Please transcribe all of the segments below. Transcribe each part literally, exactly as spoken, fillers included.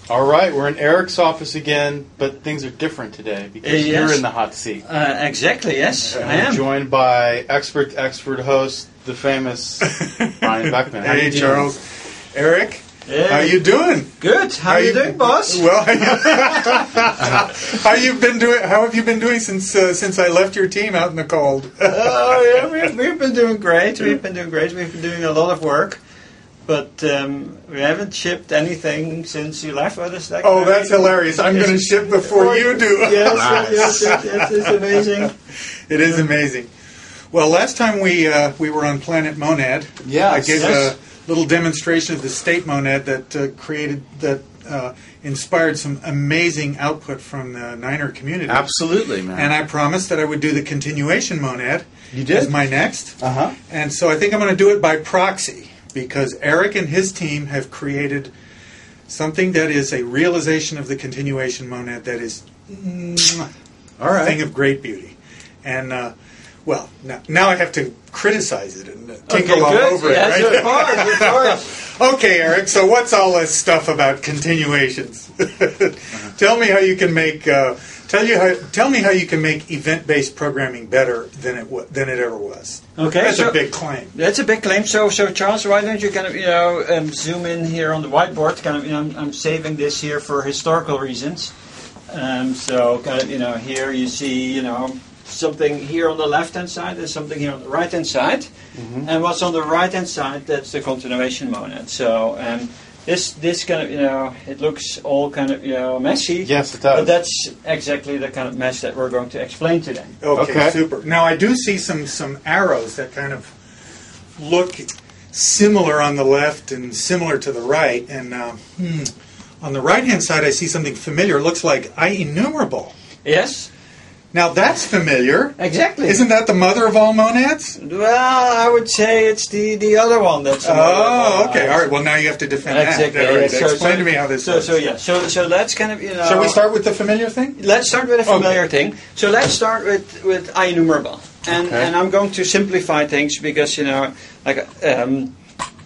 All right, we're in Eric's office again, but things are different today because Uh, yes. you're in the hot seat. Uh, exactly, yes, And I we're am. joined by expert expert host, the famous Brian Beckman. How Hey, you doing? Charles. Eric, Hey. how you doing? Good. How, are you doing, boss? Well, how you been doing? How have you been doing since uh, since I left your team out in the cold? Oh, yeah, we've, we've been doing great. We've been doing great. We've been doing a lot of work, but um, we haven't shipped anything since you left. What is that? Oh, that's hilarious! I'm Yes. going to ship before you do. Yes, Nice. yes, yes, yes, it's amazing. It is amazing. Well, last time we uh, we were on Planet Monad. Yes. I gave Yes. a little demonstration of the state monad that uh, created that uh, inspired some amazing output from the Niner community. Absolutely, man. And I promised that I would do the continuation monad. You did? as my next. Uh-huh. And so I think I'm going to do it by proxy because Eric and his team have created something that is a realization of the continuation monad that is mwah, All a right. thing of great beauty. And uh, well, now, now I have to criticize it and uh, tinkle Okay, all good. over Yes, it, right? of course, of course. Okay, Eric, so what's all this stuff about continuations? Tell me how you can make uh, tell you how tell me how you can make event-based programming better than it wa- than it ever was. Okay, That's so a big claim. that's a big claim. So, so Charles, why don't you kind of you know um, zoom in here on the whiteboard? Kind of, you know, I'm, I'm saving this here for historical reasons. Um, so, kind of, you know, here you see, you know, something here on the left-hand side and something here on the right-hand side. Mm-hmm. And what's on the right-hand side, that's the continuation monad. So, um, this this kind of, you know, it looks all kind of, you know, messy. Yes, it does. But that's exactly the kind of mess that we're going to explain today. Okay, Okay. super. Now I do see some some arrows that kind of look similar on the left and similar to the right. And uh, hmm, on the right-hand side, I see something familiar. It looks like I enumerable. Yes, Now that's familiar. exactly. Isn't that the mother of all monads? Well, I would say it's the, the other one that's. Oh, okay. All right. Well, now you have to defend Exactly. that. All right. So- Explain so- to me how this So, works. so yeah. So, so let's kind of you know. Shall we start with the familiar thing? Let's start with a familiar thing. So let's start with with IEnumerable, and Okay. and I'm going to simplify things because you know, like um,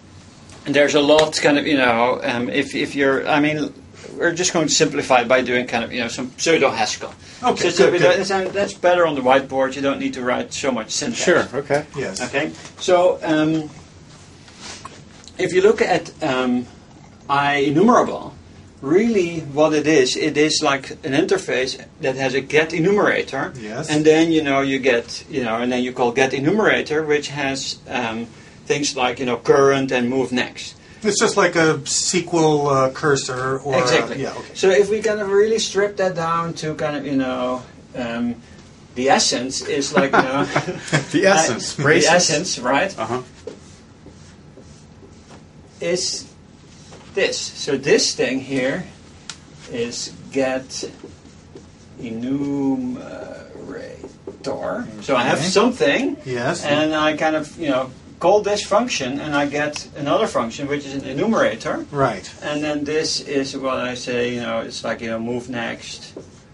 there's a lot kind of you know, um, if if you're, I mean, we're just going to simplify it by doing kind of you know some pseudo Haskell. Okay, So, so good, that's, that's better on the whiteboard. You don't need to write so much syntax. Sure, okay. Yes. Okay, so um, if you look at um, IEnumerable, really what it is, it is like an interface that has a get enumerator, Yes. and then you know you get you know, and then you call get enumerator, which has um, things like you know current and move next. It's just like a S Q L uh, cursor or Exactly. Uh, yeah. Okay. So if we kind of really strip that down to kind of you know. Um, the essence is like you know The essence. uh, the braces. essence, right? Uh-huh. Is this. So this thing here is get enumerator. So I have Okay. something, Yes. and I kind of, you know, call this function, and I get another function, which is an enumerator. Right. And then this is what I say, you know, it's like, you know, move next.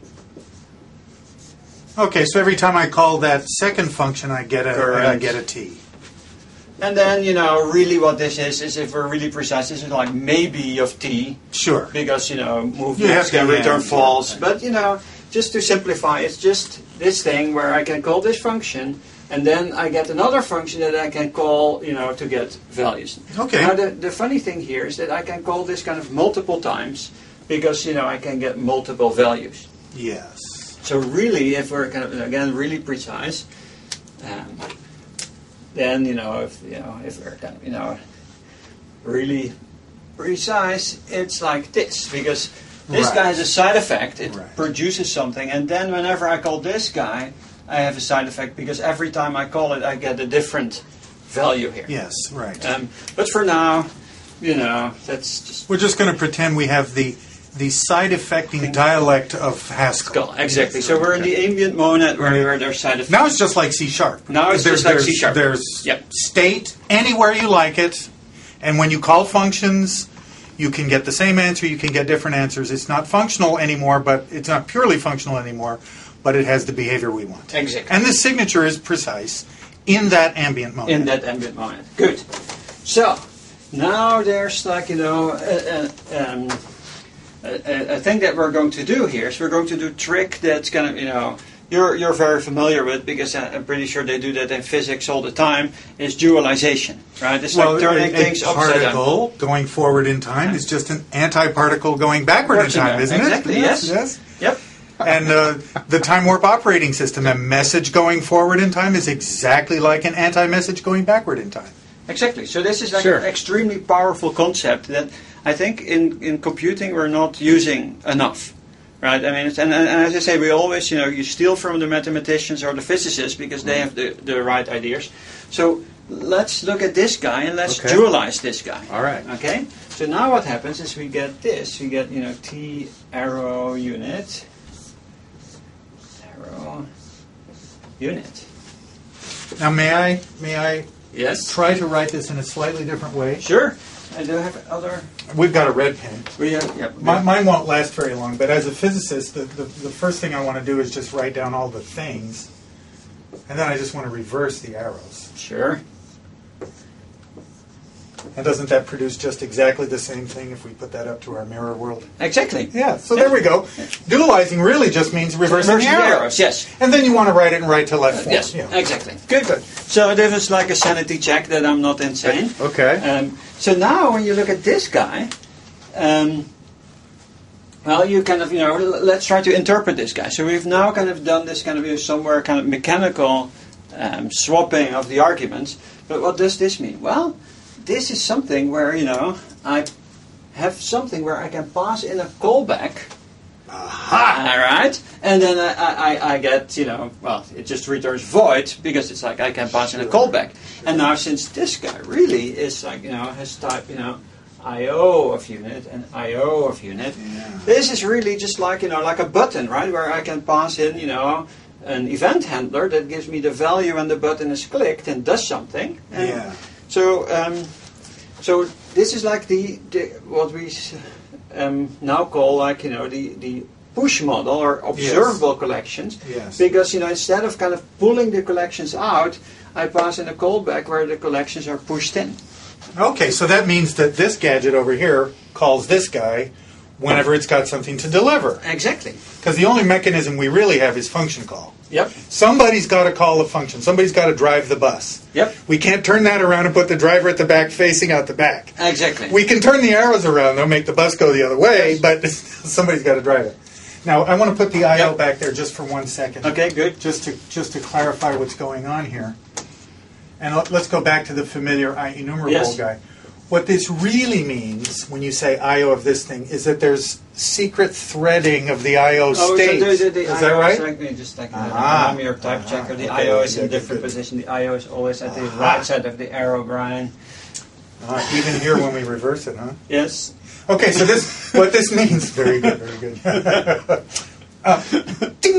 Okay. So every time I call that second function, I get a I Correct. get a T. And then, you know, really what this is, is if we're really precise, this is like maybe of t, Sure. because you know move You next have can to, return yeah. false. But you know, just to simplify, it's just this thing where I can call this function, and then I get another function that I can call, you know, to get values. Okay. Now the the funny thing here is that I can call this kind of multiple times because you know I can get multiple values. Yes. So really, if we're kind of again really precise. Um, then you know if you know if we're kind of you know really precise, it's like this because this Right. guy has a side effect. It Right. produces something, and then whenever I call this guy, I have a side effect because every time I call it, I get a different value here. Yes. Right. Um, but for now, you know, that's just We're just going to pretend we have the the side effecting dialect of Haskell. Haskell. Exactly. So we're in the ambient monad where, where there's side effects. Now it's just like C sharp. Now it's There's- just like there's- C sharp. There's Yep. state anywhere you like it, and when you call functions, you can get the same answer. You can get different answers. It's not functional anymore, but it's not purely functional anymore. But it has the behavior we want. Exactly. And the signature is precise in that ambient mode. In that ambient monad. Good. So now there's like you know uh, uh, um, a, a thing that we're going to do here is we're going to do a trick that's going to, you know, you're you're very familiar with, because I'm pretty sure they do that in physics all the time, is dualization, right? It's well, like turning a, a things upside down. particle going forward in time is just an antiparticle going backward in time, isn't exactly, it? Yes. Yes. Yep. And uh, the time warp operating system, a message going forward in time is exactly like an anti-message going backward in time. Exactly. So this is like Sure. an extremely powerful concept that I think in, in computing we're not using enough. Right, I mean, it's, and, and as I say, we always, you know, you steal from the mathematicians or the physicists because they have the, the right ideas. So let's look at this guy and let's Okay. dualize this guy. All right. Okay. So now what happens is we get this. We get, you know, T arrow unit, arrow unit. Now, may I may I Yes. try to write this in a slightly different way? Sure. I do have other. We've got a red pen. We have. Yeah. My, mine won't last very long, but as a physicist, the, the, the first thing I want to do is just write down all the things, and then I just want to reverse the arrows. Sure. And doesn't that produce just exactly the same thing if we put that up to our mirror world? Exactly. Yeah, so there we go. Dualizing really just means reversing Reversing the the arrows. arrows, yes. And then you want to write it in right to left form. Yes. Yeah. Exactly. Good. Good. So this is like a sanity check that I'm not insane. Okay. Um, so now when you look at this guy, um, well, you kind of, you know, l- let's try to interpret this guy. So we've now kind of done this kind of, you know, somewhere kind of mechanical um, swapping of the arguments. But what does this mean? Well, this is something where, you know, I have something where I can pass in a callback. Aha! All right, and then I, I, I get, you know, well, it just returns void because it's like I can pass in a callback. And now since this guy really is like, you know, has type, you know, I O of unit and I O of unit, Yeah. this is really just like, you know, like a button, right, where I can pass in, you know, an event handler that gives me the value when the button is clicked and does something. And Yeah. So, um, so this is like the, the what we um, now call like, you know, the, the push model or observable collections. Yes. Because, you know, instead of kind of pulling the collections out, I pass in a callback where the collections are pushed in. Okay, so that means that this gadget over here calls this guy whenever it's got something to deliver. Exactly. Because the only mechanism we really have is function call. Yep. Somebody's got to call a function. Somebody's got to drive the bus. Yep. We can't turn that around and put the driver at the back facing out the back. Exactly. We can turn the arrows around, though, make the bus go the other way, but somebody's got to drive it. Now, I want to put the I O Yep. back there just for one second. Okay, good. Just to just to clarify what's going on here. And let- let's go back to the familiar I enumerable Yes. guy. What this really means when you say I O of this thing is that there's secret threading of the I O Oh, so state. the, the, the is I O that right? Like, uh, just like Ah. uh, your type Ah. checker. The Okay. I O is in Yeah, a different good. position. The I O is always at the Ah. right side of the arrow, Brian. Uh, even here when we reverse it, huh? Yes. Okay, so this what this means. Very good, very good. uh, ding.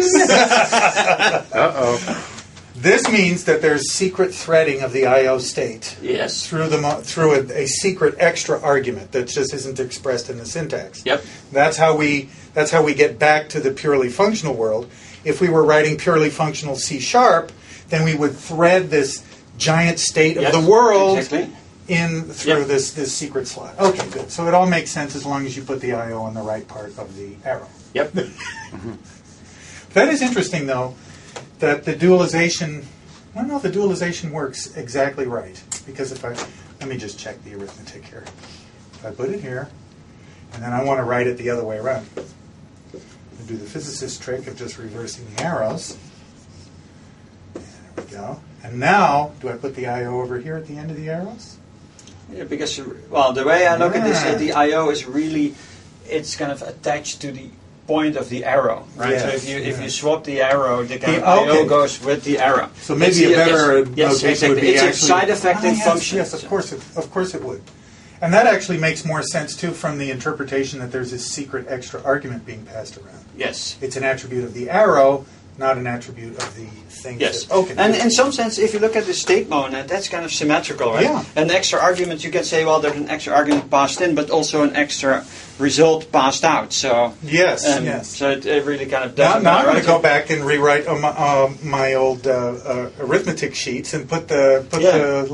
Uh-oh. This means that there's secret threading of the I O state Yes. through the mo- through a, a secret extra argument that just isn't expressed in the syntax. Yep. That's how we that's how we get back to the purely functional world. If we were writing purely functional C sharp, then we would thread this giant state Yes, of the world exactly. in through Yep. this this secret slot. Okay, good. So it all makes sense as long as you put the I O on the right part of the arrow. Yep. That is interesting, though, that the dualization. Well, no, the dualization works exactly right. Because if I let me just check the arithmetic here. If I put it here, and then I want to write it the other way around. I do the physicist trick of just reversing the arrows. And there we go. And now, do I put the I O over here at the end of the arrows? Yeah, because, well, the way I look at this, Yeah. uh, the I O is really, it's kind of attached to the point of the arrow, right? Yes, so if you if yeah. you swap the arrow, the kind The- of I O okay. goes with the arrow. So maybe It's- a better yes, yes, notation exactly. would be It's actually a side effective Ah, yes, function. Yes, of course, it, of course it would. And that actually makes more sense too from the interpretation that there's this secret extra argument being passed around. Yes. It's an attribute of the arrow, not an attribute of the thing. Yes. that- okay. And in some sense, if you look at the state monad, that's kind of symmetrical, right? Yeah. An extra argument, you can say, well, there's an extra argument passed in, but also an extra result passed out. So yes, um, yes. So it, it really kind of Now, doesn't now I'm matter, going right? to go back and rewrite uh, my, uh, my old uh, uh, arithmetic sheets and put the put Yeah. the little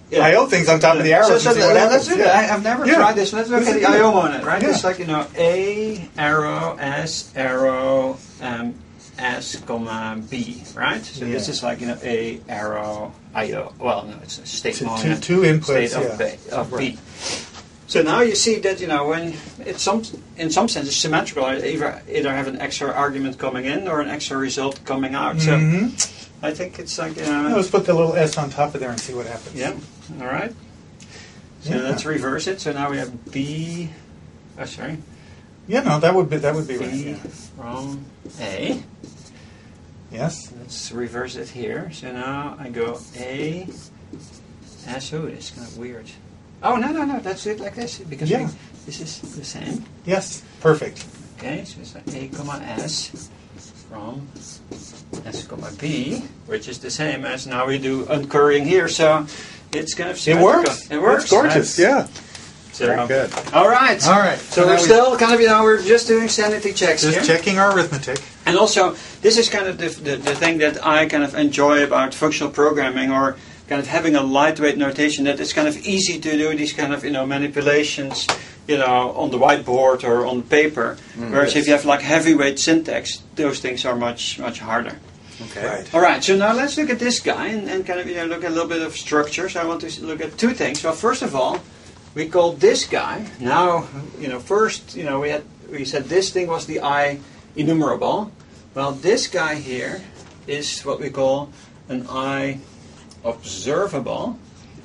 Yeah. I O things on top of the arrows. So, so and see what let, let's happens. do that. Yeah. I, I've never Yeah. tried this. Let's look This at is the good. I O on it, right? Yeah. It's like, you know, A, arrow, S, arrow, um, S, comma, B, right? So Yeah. this is like, you know, A, arrow, I O. Well, no, it's a state Two- monitor. two- two inputs, State of, yeah. B, of Right. B. So now you see that, you know, when it's some, in some sense it's symmetrical. I either, either have an extra argument coming in or an extra result coming out. So Mhm. I think it's like, you Yeah, know, let's put the little S on top of there and see what happens. yeah, all right. So Yeah. let's reverse it. So now we have B, oh, sorry, Yeah, no, that would be that would be right. B Yeah. from A. Yes. Let's reverse it here. So now I go A, S, oh, it's kind of weird. Oh, no, no, no, let's do it like this, because Yeah. we, this is the same. Yes. Perfect. Okay, so it's like A, comma, S from S, comma, B, which is the same as now we do uncurrying here, so it's kind of It symmetrical. works. It works. It's gorgeous. Right. Yeah. So, Very good. All right. All right. So, So we're now we- still kind of, you know, we're just doing sanity checks Just here. checking our arithmetic. And also, this is kind of the, the, the thing that I kind of enjoy about functional programming, or kind of having a lightweight notation, that it's kind of easy to do these kind of, you know, manipulations, you know, on the whiteboard or on paper. Whereas yes. if you have like heavyweight syntax, those things are much, much harder. Okay. Right. All right, so now let's look at this guy and, and kind of, you know, look at a little bit of structure. So I want to s- look at two things. Well, first of all, we call this guy, now, you know, first, you know, we had we said this thing was the I enumerable. Well, this guy here is what we call an I observable.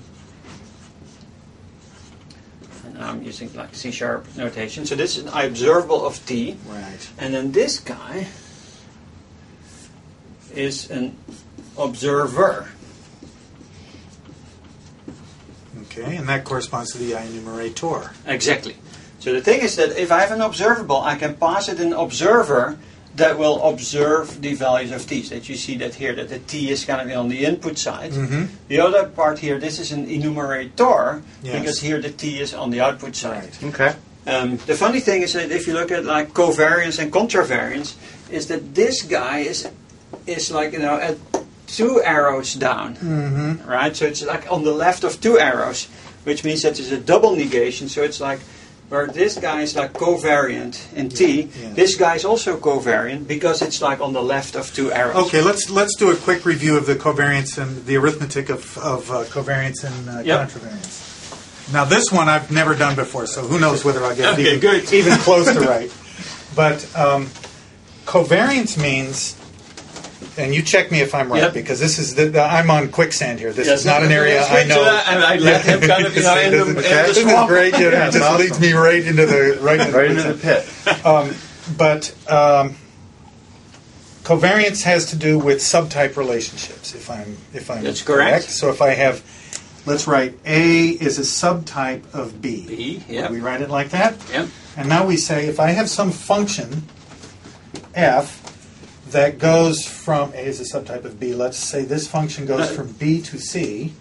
And I'm using like C sharp notation. So this is an I observable of T. Right. And then this guy is an observer. Okay, and that corresponds to the I enumerator. Exactly. So the thing is that if I have an observable, I can pass it an observer that will observe the values of t. So that you see that here, that the t is kind of on the input side. Mm-hmm. The other part here, this is an enumerator, Yes. because here the t is on the output side. Right. Okay. Um, the funny thing is that if you look at like covariance and contravariance, is that this guy is is like, you know, at two arrows down, Mm-hmm. right? So it's like on the left of two arrows, which means that there's a double negation. So it's like where this guy is like covariant in t, yeah. this guy is also covariant because it's like on the left of two arrows. Okay, let's let's do a quick review of the covariance and the arithmetic of, of uh, covariance and uh, Yep. contravariance. Now, this one I've never done before, so who knows whether I'll get Okay, even, good. even close to right. But um, covariance means, and you check me if I'm right, Yep. because this is the, the, I'm on quicksand here. This Yes, is not an that's area I good. know. So I, I let him kind of, you know, in the, in the this is swamp. great. Yeah, Yeah, it just awesome. leads me right into the right into, Right the into the quicksand. pit. Um, but um, covariance has to do with subtype relationships. If I'm if I'm That's correct. So if I have, let's write A is a subtype of B. B, yep. We write it like that. Yep. And now we say if I have some function f that goes from A is a subtype of B. Let's say this function goes Uh, from B to C,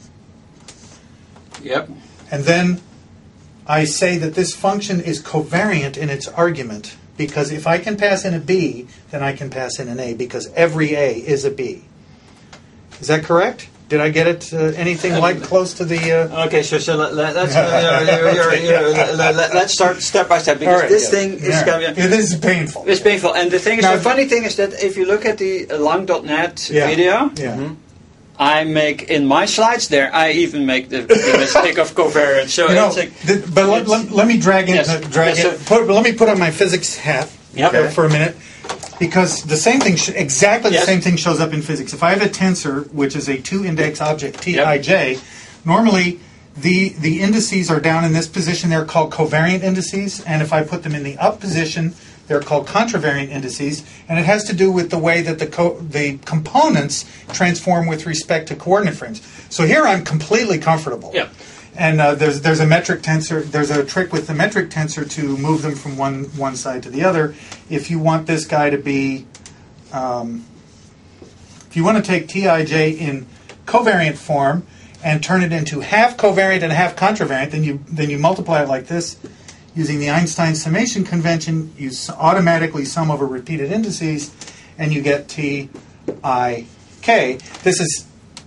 Yep. and then I say that this function is covariant in its argument, because if I can pass in a B, then I can pass in an A, because every A is a B. Is that correct? Did I get it uh, anything like close to the... Uh, Okay, so, so let, let, let's, uh, you're, you're, you're, let, let, let's start step by step, because All right, this yeah. thing is Yeah. kind of... Yeah, this is painful. It's painful, and the thing is, Now- the funny thing is that if you look at the lang dot net Yeah. video, Yeah. I make, in my slides there, I even make the, the mistake of covariance. So You know, it's like, th- but let, let, let me drag in, Yes. uh, drag Yes, it. sir. Put, let me put on my physics hat Yep. uh, for a minute, because the same thing, sh- exactly Yes. the same thing shows up in physics. If I have a tensor, which is a two-index object, Tij, normally the the indices are down in this position. They're called covariant indices, and if I put them in the up position, they're called contravariant indices, and it has to do with the way that the co- the components transform with respect to coordinate frames. So here I'm completely comfortable. Yeah. And uh, there's there's a metric tensor. There's a trick with the metric tensor to move them from one one side to the other. If you want this guy to be, um, if you want to take Tij in covariant form and turn it into half covariant and half contravariant, then you then you multiply it like this. Using the Einstein summation convention, you s- automatically sum over repeated indices, and you get T I K. This is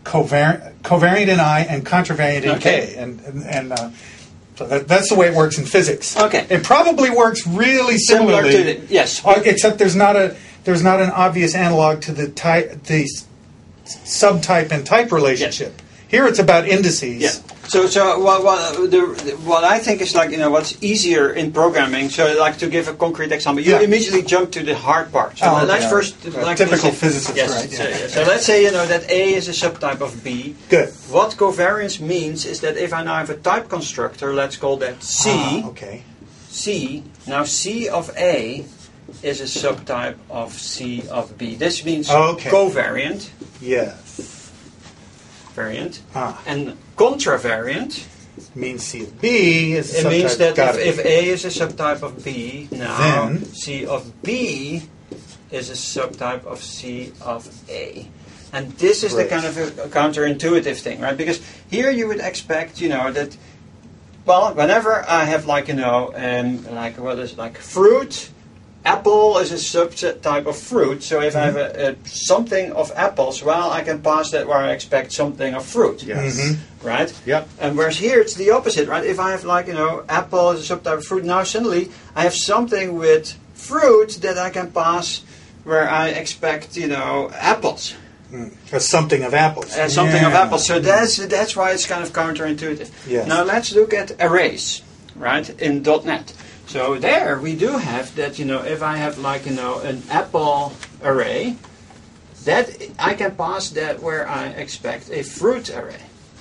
covariant, covariant in I and contravariant in Okay. K. And, and, and uh, so that, that's the way it works in physics. Okay. It probably works really Similar similarly. to the, yes. Uh, except there's not a there's not an obvious analog to the type the s- subtype and type relationship. Here it's about indices. Yeah. So, so what, what, the, what I think is like, you know, what's easier in programming, so like to give a concrete example, you Yeah. immediately jump to the hard part. So Oh, let's okay. first... Uh, like typical let's say- physicist, yes, right, So, yeah. yeah. so let's say, you know, that A is a subtype of B. Good. What covariance means is that if I now have a type constructor, let's call that C, Ah, okay. C, now C of A is a subtype of C of B. This means Okay. covariant, Yes. variant, Ah. and contravariant. Means C of B is a It means subtype. that Got if, it. if A is a subtype of B, now Then- C of B is a subtype of C of A. And this is Great. the kind of a, a counterintuitive thing, right? Because here you would expect, you know, that, well, whenever I have like, you know, um, like, what is it, like fruit, apple is a subtype of fruit. So if I have a, a something of apples, well, I can pass that where I expect something of fruit. Yes. Mhm. Right? Yep. And whereas here it's the opposite, right? If I have like, you know, apple is a subtype of fruit, now suddenly I have something with fruit that I can pass where I expect, you know, apples. A something of apples. And something of Yeah. apples. So that's that's why it's kind of counterintuitive. Yes. Now let's look at arrays, right, in .NET. So there we do have that, you know, if I have like, you know, an apple array, that I can pass that where I expect a fruit array.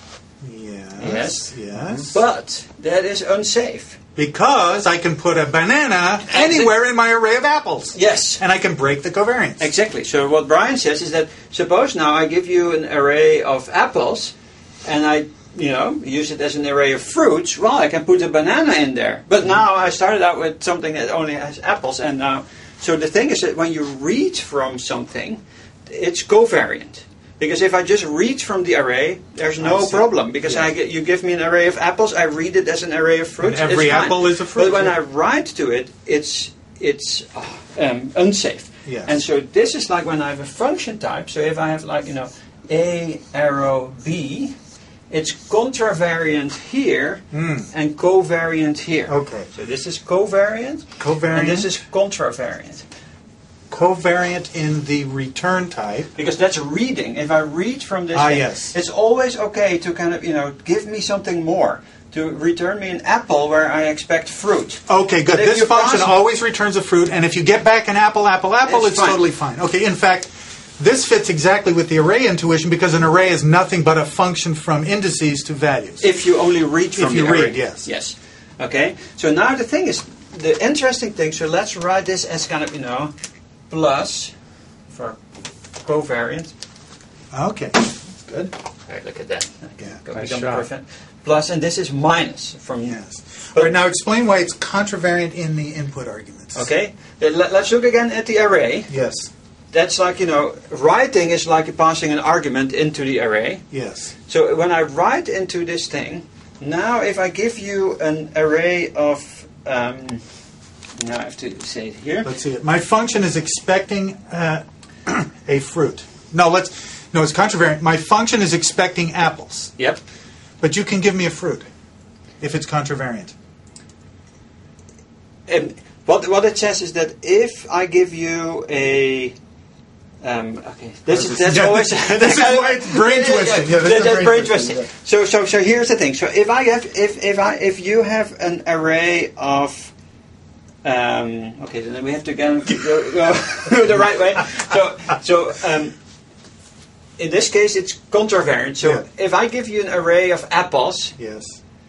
Yes. Yes. Yes. But that is unsafe. Because I can put a banana anywhere in my array of apples. Yes. And I can break the covariance. Exactly. So what Brian says is that suppose now I give you an array of apples and I, you know, use it as an array of fruits, well, I can put a banana in there. But now I started out with something that only has apples and now, so the thing is that when you read from something, it's covariant. Because if I just read from the array, there's I no see. problem. Because Yeah. I get, you give me an array of apples, I read it as an array of fruits. And every it's fine. apple is a fruit, But when yeah. I write to it, it's it's uh, um, unsafe. Yes. And so this is like when I have a function type. So if I have like, you know, A arrow B, it's contravariant here Mm. and covariant here. Okay. So this is covariant, Covariant. and this is contravariant. Covariant in the return type. Because that's reading. If I read from this Ah, thing, yes. it's always okay to kind of, you know, give me something more. To return me an apple where I expect fruit. Okay, good. But if This you function pass- always returns a fruit, and if you get back an apple, apple, apple, It's it's, fine. totally fine. Okay, in fact, this fits exactly with the array intuition because an array is nothing but a function from indices to values. If you only read from If you the array. read, yes. Yes. Okay. So now the thing is, the interesting thing, so let's write this as kind of, you know, plus for covariant. Okay, good. All right, look at that. Yeah, Go nice become shot. perfect. Plus, and this is minus from. Yes. All right, now explain why it's contravariant in the input arguments. Okay. Then let- Let's look again at the array. Yes, That's like, you know, writing is like passing an argument into the array. yes. So when I write into this thing, now if I give you an array of, um, now I have to say it here. Let's see it. My function is expecting uh, a fruit. No, let's. No, it's contravariant. My function is expecting apples, Yep. but you can give me a fruit if it's contravariant. And what what it says is that if I give you a um, okay, this is that's Yeah, always this is why it's brain twisting. Yeah, this is that's brain brain twisting, twisting. So so so here's the thing. So if I have if if I if you have an array of um, okay, then we have to again go, go the right way. So so um, in this case it's contravariant. So Yeah. if I give you an array of apples. Yes.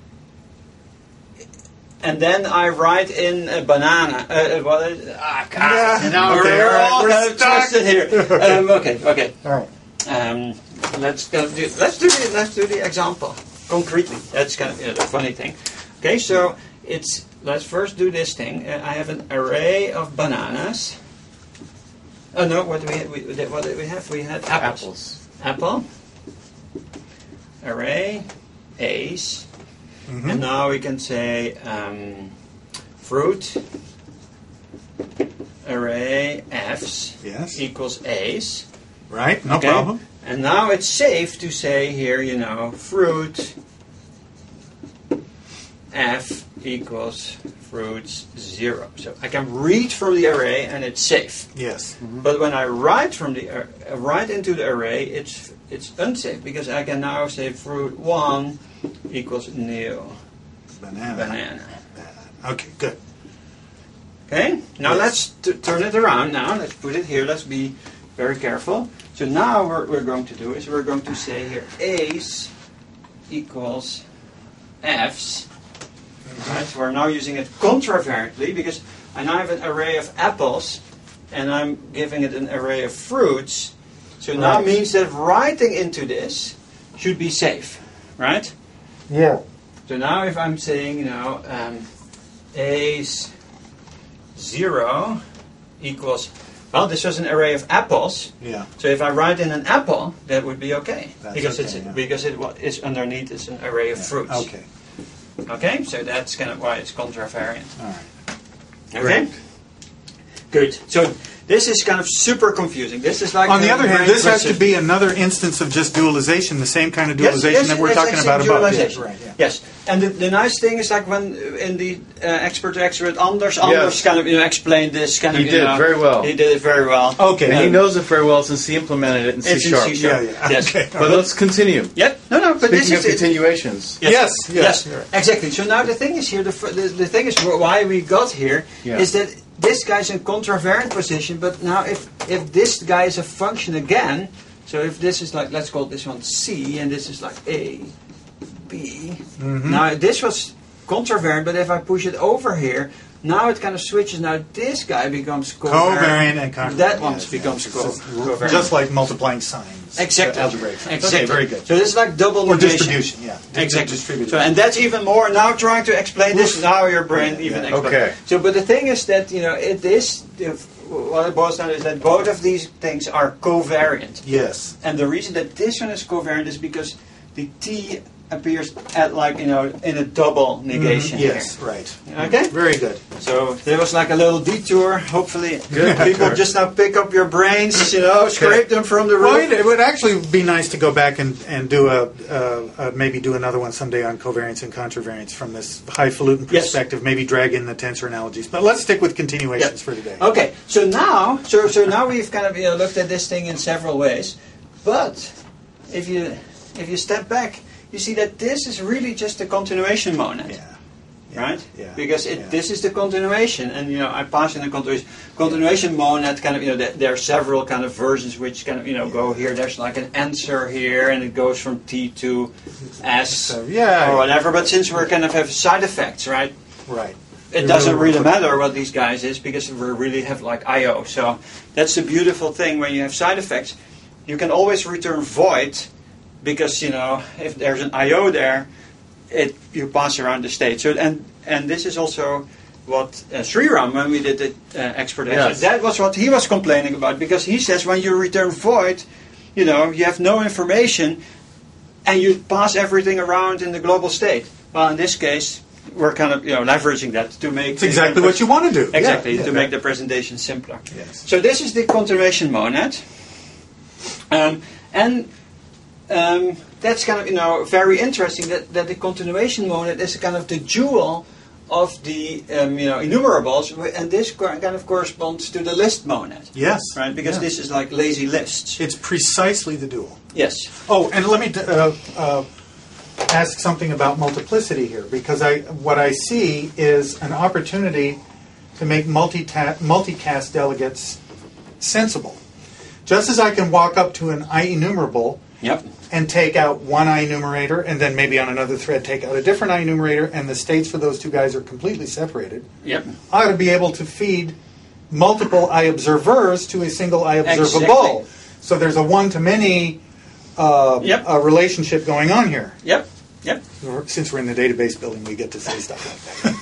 And then I write in a banana. Uh, uh, what is, ah, God. Yeah. Now Okay, we're all right, all we're kind of stuck. twisted here. Um, okay, okay. All right. Um, let's go do, let's do the let's do the example concretely. That's kind of you know, the funny thing. Okay, so it's let's first do this thing. Uh, I have an array of bananas. Oh no, what do we, we what did we have? We had apples. Apples. Apple. Array. A's. Mhm. And now we can say um, fruit array F's Yes. equals A's. Right, no Okay? problem. And now it's safe to say here, you know, fruit F equals fruits zero. So I can read from the array and it's safe. Yes. But when I write from the uh, write into the array, it's it's unsafe because I can now say fruit one equals new Banana. banana. Okay, good. Okay. Now Yes. let's t- turn it around. Now let's put it here. Let's be very careful. So now what we're going to do is we're going to say here A's equals F's. Right. So we're now using it contravariantly because I now have an array of apples and I'm giving it an array of fruits. So now Right. means that writing into this should be safe, right? Yeah. So now if I'm saying, you know, um, A's zero equals, well, this was an array of apples. Yeah. So if I write in an apple, that would be okay. That's because okay, it's yeah. because it what is underneath is an array of fruits. Okay. Okay, so that's kind of why it's contravariant. All right. Okay? Good. So this is kind of super confusing. This is like On the a other hand, very this has to impressive- be another instance of just dualization, the same kind of Yes, dualization yes, that we're yes, talking yes, about above. dualization. Yeah, right, yeah. Yes, and the, the nice thing is like when uh, in the uh, expert to expert Anders, Anders kind of you know explained this kind of He you did know, very well. He did it very well. Okay. And he Um, knows it very well since he implemented it in C It's in sharp. C sharp. Yeah, yeah. Yes. Okay. But let's continue. Yep. No, no. But Speaking this of is it. continuations. Yes, yes, yes, you're right. exactly. So now the thing is here. The, f- the, the thing is wh- why we got here Yeah. is that this guy's in contravariant position. But now if if this guy is a function again, so if this is like let's call this one C and this is like A, B. Mm-hmm. Now this was contravariant, but if I push it over here, now it kind of switches. Now this guy becomes covariant. Covariant and contravariant. That one Yes, becomes yes. co- It's covariant. Just like multiplying signs. Exactly. uh, algebraic signs. Exactly. Okay, very good. So this is like double Or negation. distribution, yeah. Exactly. Distributed. So, and that's even more. Now trying to explain this, now your brain Yeah, even yeah. explains. Okay. So, but the thing is that you know it is if, what it boils down to is that both of these things are covariant, Yes. and the reason that this one is covariant is because the t appears at like you know in a double negation. Mhm, Yes, right. Here. Okay. Very good. So there was like a little detour. Hopefully, Good. people just now pick up your brains. You know, scrape them from the Well, roof. it would actually be nice to go back and, and do a uh, uh, maybe do another one someday on covariance and contravariance from this highfalutin Yes. perspective. Maybe drag in the tensor analogies, but let's stick with continuations Yeah. for today. Okay, so now, so so now we've kind of you know, looked at this thing in several ways, but if you if you step back, you see that this is really just a continuation monad, Yeah. Yeah. right? Yeah. Because it Yeah. this is the continuation, and you know I pass in the continuation continuation monad. Kind of you know there, there are several kind of versions which kind of you know go here. There's like an answer here, and it goes from T to S So, yeah. or whatever. But since we're kind of have side effects, right? Right. It You doesn't really- really matter what these guys is because we really have like I O. So that's the beautiful thing when you have side effects. You can always return void because you know if there's an I O there, it you pass around the state. So and and this is also what uh, Sriram when we did the uh, expert answer, Yes. that was what he was complaining about because he says when you return void, you know you have no information and you pass everything around in the global state. Well, in this case, we're kind of you know leveraging that to make It's exactly what you want to do. exactly Yeah, to yeah. make the presentation simpler. Yes. So this is the continuation monad, um, and um, that's kind of you know very interesting that, that the continuation monad is kind of the jewel of the um, you know enumerables, and this co- kind of corresponds to the list monad, Yes. right? Because Yeah. this is like lazy lists. It's precisely the dual. Yes. Oh, and let me uh, uh, ask something about multiplicity here, because I what I see is an opportunity to make multi multicast delegates sensible. Just as I can walk up to an I enumerable Yep. and take out one I enumerator, and then maybe on another thread take out a different I enumerator, and the states for those two guys are completely separated, Yep. I ought to be able to feed multiple I observers to a single I observable. Exactly. So there's a one-to-many uh, Yep. uh, relationship going on here. Yep. Yep. Since we're in the database building, we get to say stuff like that.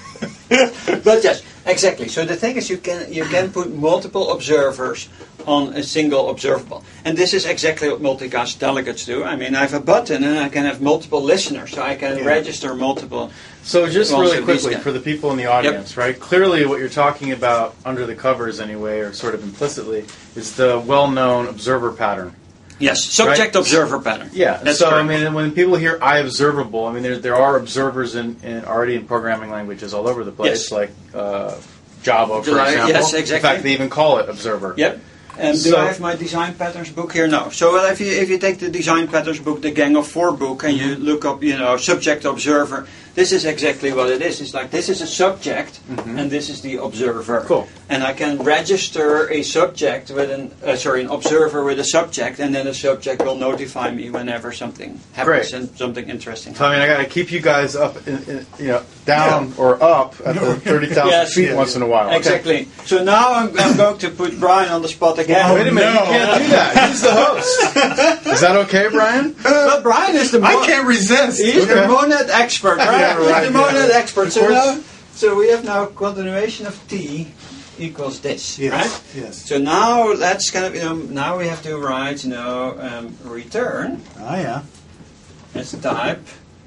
But yes, exactly. So the thing is, you can you can put multiple observers on a single observable, and this is exactly what multicast delegates do. I mean, I have a button, and I can have multiple listeners, so I can Yeah. register multiple. So just ones really of these quickly, guys. for the people in the audience, right? Clearly what you're talking about under the covers anyway, or sort of implicitly, is the well-known observer pattern. Yes, subject-observer pattern. Yeah, That's so correct. I mean, when people hear "I observable," I mean, there there are observers in, in already in programming languages all over the place, Yes. like uh, Java, for Java, example. yes, In exactly. fact, they even call it observer. Yep. Um, do So- I have my design patterns book here? No. So well, if you if you take the design patterns book, the Gang of Four book, and you look up, you know, subject observer, this is exactly what it is. It's like this is a subject, and this is the observer. Cool. And I can register a subject with an uh, sorry, an observer with a subject, and then the subject will notify me whenever something happens Great. and something interesting. So I mean, I got to keep you guys up, in, in, you know, down or up at the thirty thousand Yes. feet Yeah, once yeah. in a while. Okay. Exactly. So now I'm, I'm going to put Brian on the spot again. Wait a minute, No. you can't do that. He's the host. Is that okay, Brian? But Brian is the I mo- can't resist. He's Okay. the monad expert, right? Yeah, right, He's the yeah. monad expert. So course. now, so we have now continuation of t equals this, Yes. right? Yes. So now let's kind of, you know, now we have to write, you know, um, return Oh yeah. as type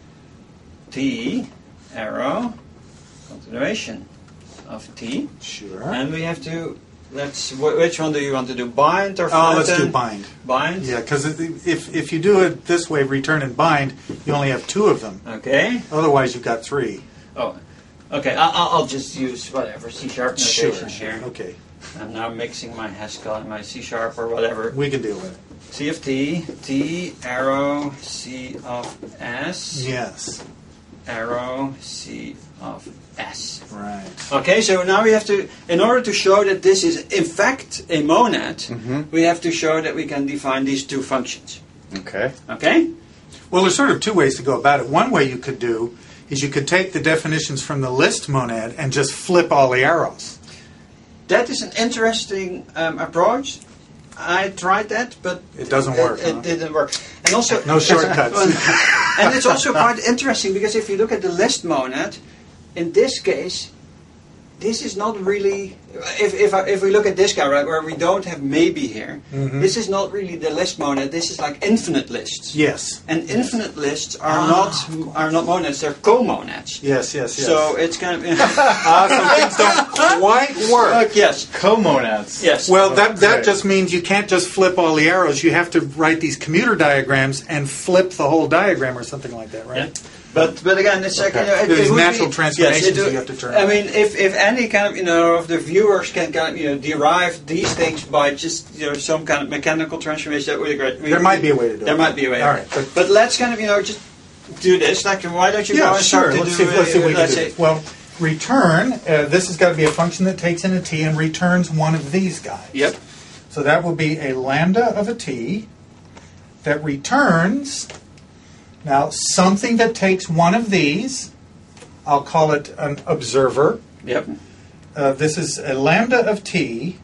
t arrow continuation of t, Sure. and we have to. Let's. Wh- which one do you want to do? Bind or Oh, let's do flatten? bind. Bind. Yeah, because if if you do it this way, return and bind, you only have two of them. Okay. Otherwise, you've got three. Oh. Okay. I- I'll, I'll just use whatever C sharp notation here. Okay, I'm now mixing my Haskell and my C sharp or whatever. we can deal with it. C of T, T, arrow, C of S, Yes. arrow, C of S. Right. Okay, so now we have to, in order to show that this is in fact a monad, we have to show that we can define these two functions. Okay. Okay? Well, there's sort of two ways to go about it. One way you could do is you could take the definitions from the list monad and just flip all the arrows. That is an interesting um, approach. I tried that, but It doesn't work, It, huh? it didn't work. And also, No shortcuts. and it's also quite interesting because if you look at the list monad, in this case, this is not really. If if, I, if we look at this guy, right, where we don't have maybe here, Mhm. this is not really the list monad. This is like infinite lists. Yes. And infinite lists are Ah, not are not monads. They're co-monads. Yes, yes, yes. So it's kind of Ah, some things don't quite work. yes, Co-monads. yes. Well, that, that Right. just means you can't just flip all the arrows. You have to write these commuter diagrams and flip the whole diagram or something like that, right? Yeah. But but again, it's like you know, it, There's it would natural be, transformations yes, it would- you have to turn I on. mean, if, if any kind of you know of the viewers can kind of, you know derive these things by just you know some kind of mechanical transformation, that would be great. We- There might be a way to do it. There might be a way. All right, but, but- let's kind of you know just do this. Like, why don't you go Yeah, and start sure. to Let's do? see, let's see uh, what we can let's do. say- Well, return, uh, this has got to be a function that takes in a t and returns one of these guys. Yep. So that will be a lambda of a t that returns, now, something that takes one of these. I'll call it an observer. Yep. Uh, this is a lambda of t,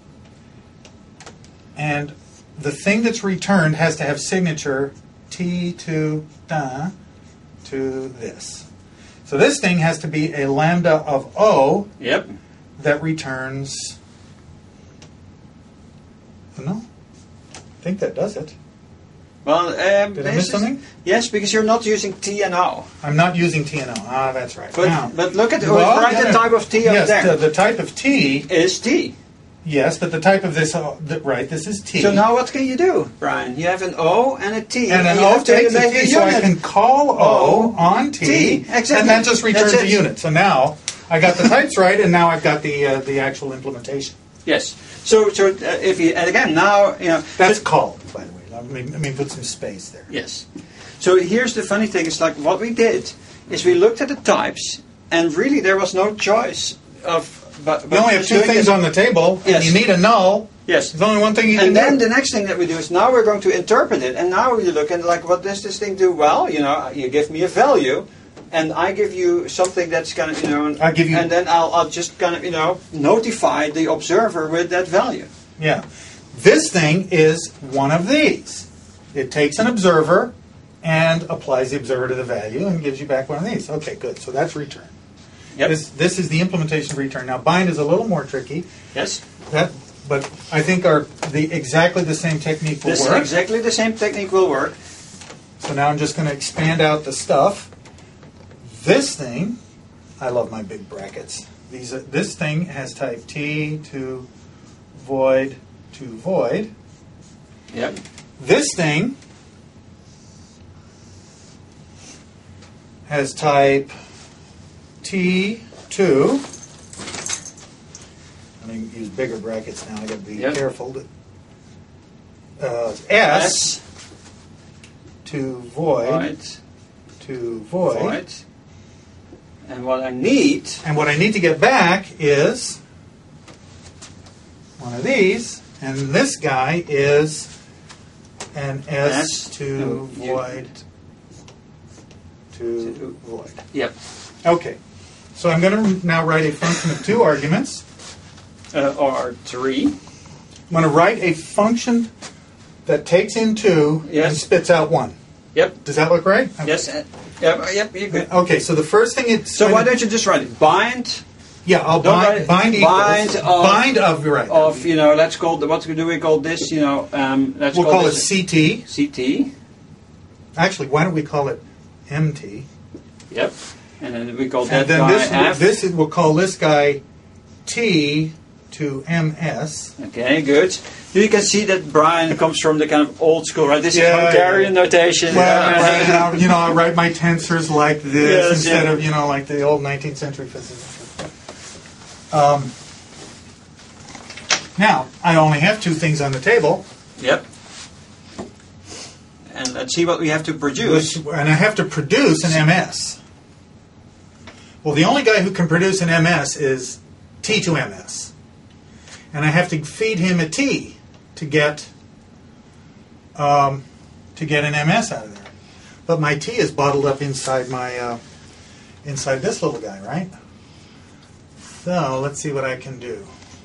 and the thing that's returned has to have signature t to da to this. So this thing has to be a lambda of O Yep. that returns. No, I think that does it. Well, um, Did I this miss is- something? Yes, because you're not using T and O. I'm not using T and O. Ah, that's right. But now, but look at well, write yeah, the type of T up yes, there. the, the type of T. Is T. Yes, but the type of this. Uh, the, right, this is T. So now what can you do, Brian? You have an O and a T. And an you O have to takes a make T, a so I unit. can call O O, on T, T, exactly. and that just returns That's a it. unit. So now I got the types right, and now I've got the uh, the actual implementation. Yes. So so uh, if you and again now you know That's but- called, by the way. I mean, I mean, put some space there. yes. So here's the funny thing: it's like what we did is we looked at the types, and really there was no choice of. But, You but only have just two doing things it- on the table, Yes. and you need a null. Yes. There's only one thing you can And then do. the next thing that we do is now we're going to interpret it, and now we look at like what does this thing do? Well, you know, you give me a value, and I give you something that's kind of you know, I give you- and then I'll I'll just kind of you know notify the observer with that value. Yeah. This thing is one of these. It takes an observer and applies the observer to the value and gives you back one of these. Okay, good. So that's return. Yep. This this is the implementation of return. Now bind is a little more tricky. Yes. That, but I think our the exactly the same technique will This work. exactly the same technique will work. So now I'm just going to expand out the stuff. This thing, I love my big brackets. These are, this thing has type T to void to void. Yep. This thing has type T to. I'm going to use bigger brackets now. I got to be Yep. careful. To, uh, S, S to void, void to void. void. And what I need, And what I need to get back is one of these, and this guy is an S, S to to void to to- void. yep, Okay, so I'm going to now write a function of two arguments. uh, or three. I'm going to write a function that takes in two Yes. and spits out one. Yep. Does that look right? Okay. Yes. Uh, yep. Yep. You good. Okay, so the first thing it's So why don't you just write it? Bind yeah, I'll don't bind write- bind equals bind of- bind of right. of you know. Let's call the, what do we call this? You know. Um, let's We'll call, call it this C T. C T. Actually, why don't we call it M T? Yep. And then we call that And then guy this, F. this is, we'll call this guy T to M S. Okay, good. You can see that Brian comes from the kind of old school, right? This Yeah, is Hungarian yeah. notation. Well, Uh, I write, now, you know, I write my tensors like this Yes, instead yeah. of, you know, like the old nineteenth century physics. Um, now, I only have two things on the table, Yep. And let's see what we have to produce. which, and I have to produce an M S. Well, the only guy who can produce an M S is T to M S. And I have to feed him a T to get um, to get an M S out of there. But my T is bottled up inside my uh, inside this little guy, right? So let's see what I can do.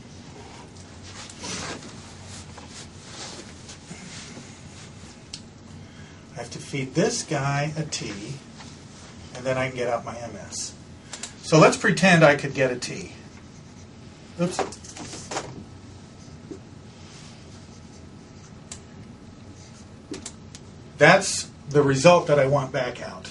I have to feed this guy a T, and then I can get out my M S. So let's pretend I could get a T. Oops. That's the result that I want back out.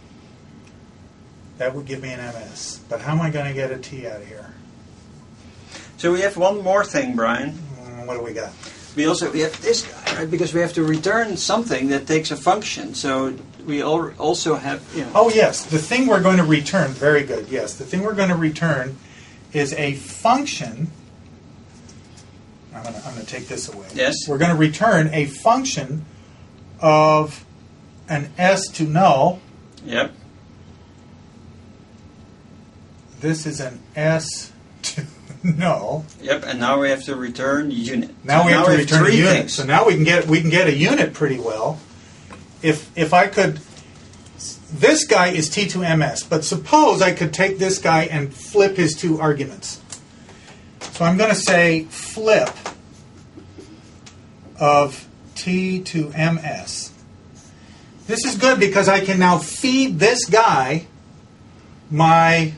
That would give me an M S. But how am I going to get a T out of here? So we have one more thing, Brian. Mm, What do we got? We also we have this guy, right? Because we have to return something that takes a function. So we al- also have, you know. Oh, yes. The thing we're going to return, very good, yes. The thing we're going to return is a function. I'm going to, I'm going to take this away. Yes. We're going to return a function of an S to null. Yep. This is an S to null. Yep. And now we have to return unit. Now So we have to return a three unit. things. So now we can get we can get a unit pretty well. If if I could, this guy is T to M S, but suppose I could take this guy and flip his two arguments. So I'm going to say flip of T to M S. This is good because I can now feed this guy my.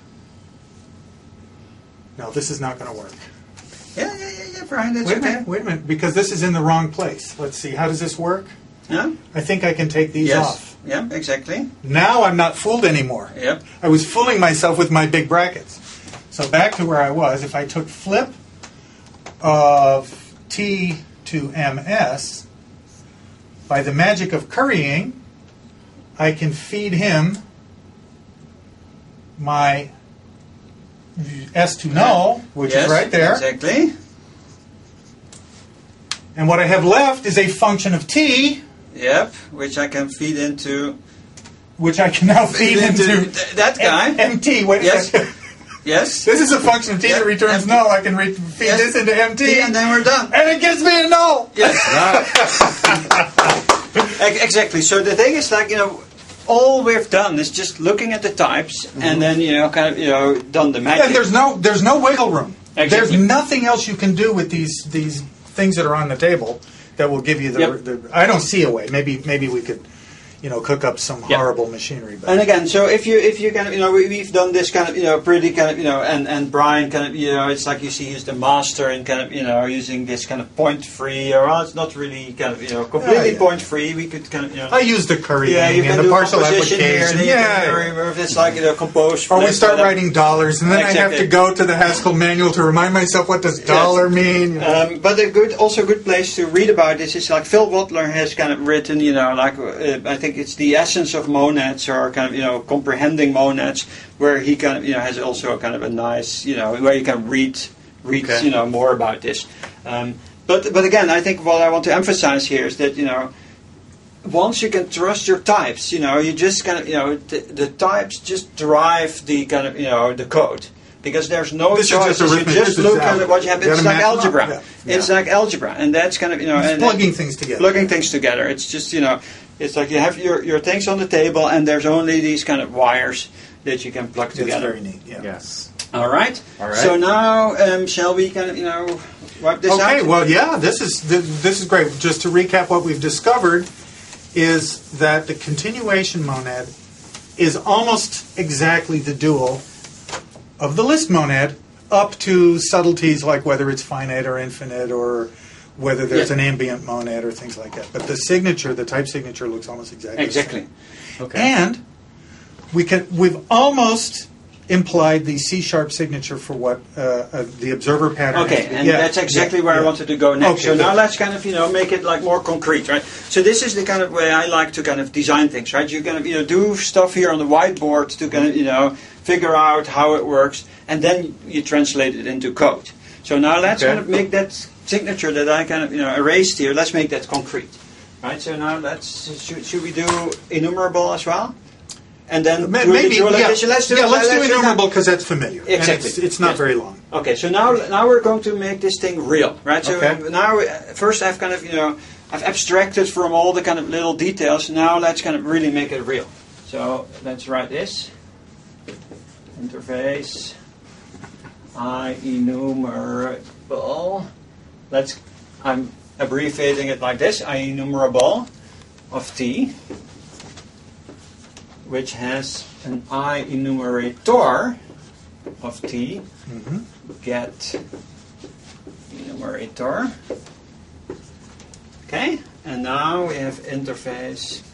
No, this is not going to work. Yeah, yeah, yeah, yeah, Brian. That's Wait a okay. minute, wait a minute, because this is in the wrong place. Let's see, how does this work? Yeah. I think I can take these Yes. off. Yeah. Exactly. Now I'm not fooled anymore. Yep. I was fooling myself with my big brackets. So back to where I was, if I took flip of T to M S, by the magic of currying, I can feed him my S to null, which Yes, is right there. Exactly. And what I have left is a function of T, Yep. Which I can feed into. which I can now feed into into th- that guy. M- MT. Wait a Yes. second. Yes. This is a function of T Yeah, that returns M T. null. I can re- feed Yes. this into M T, and then we're done. and it gives me a null. Yes. Ex- exactly. So the thing is, like, you know, all we've done is just looking at the types and then, you know, kind of, you know, done the magic. And there's no there's no wiggle room. Exactly. There's nothing else you can do with these these things that are on the table that will give you the, Yep. the. I don't see a way. Maybe maybe we could you know, cook up some Yeah. horrible machinery. But And again, so if you if you kind of you know we, we've done this kind of you know pretty kind of you know and and Brian kind of you know it's like you see he's the master in kind of you know using this kind of point free, or well, it's not really kind of you know completely Yeah, yeah. point free. We could kind of you know I use the curry yeah you and can the do partial composition here, application. and you Yeah. can remove it's like you know compose. Or we flip, start whatever. writing dollars, and then I have Exactly. to go to the Haskell manual to remind myself what does dollar mean. You know. Um, but a good, also a good place to read about this is like Phil Watler has kind of written, you know, like uh, I think it's the essence of monads, or kind of you know comprehending monads, where he kind of you know has also kind of a nice you know where you can read read Okay. you know more about this. Um, but but again, I think what I want to emphasize here is that you know once you can trust your types, you know you just kind of you know the, the types just drive the kind of you know the code. Because there's no This is choice. just You arithmetic. just This is look at algebra. what you have. You It's gotta like match them up. algebra. Yeah. It's like algebra, and that's kind of you know, It's and, plugging and things together. plugging things together. It's just you know, it's like you have your, your things on the table, and there's only these kind of wires that you can plug It's together. very neat. Yeah. Yes. All right. All right. So now, um, shall we kind of you know wipe this out? Okay, well, yeah, this is th- this is great. Just to recap, what we've discovered is that the continuation monad is almost exactly the dual of the list monad, up to subtleties like whether it's finite or infinite, or whether there's Yeah. an ambient monad or things like that. But the signature, the type signature, looks almost exactly Exactly. the same. Okay. And we can we've almost implied the C sharp signature for what uh, uh, the observer pattern. Okay, has to be. and Yeah, that's exactly yeah, where I yeah. wanted to go next. Okay, so now good. let's kind of you know make it like more concrete, right? So this is the kind of way I like to kind of design things, right? You kind of you know do stuff here on the whiteboard to kind of you know figure out how it works, and then you translate it into code. So now let's Okay. kind of make that signature that I kind of you know erased here. Let's make that concrete, right? So now let's should, should we do enumerable as well? And then Ma- do the Maybe, yeah, dualization. Let's do yeah, it. let's do it now. enumerable because that's familiar. And Exactly. it's, it's not Yes. very long. Okay, so now now we're going to make this thing real, right? So Okay. now uh, first I've kind of you know I've abstracted from all the kind of little details. Now let's kind of really make it real. So let's write this interface I enumerable. Let's I'm abbreviating it like this: I enumerable of t, which has an I enumerator of t. Mhm. Get enumerator. Okay, and now we have interface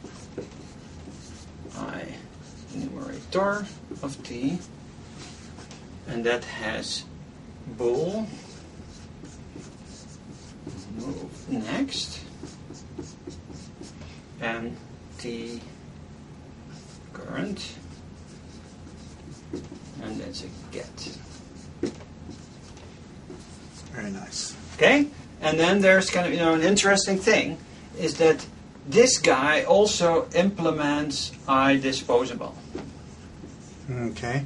I enumerator of t, and that has bool. Move next, and t current, and that's a get. Very nice. Okay, and then there's kind of you know an interesting thing is that this guy also implements I disposable. Okay.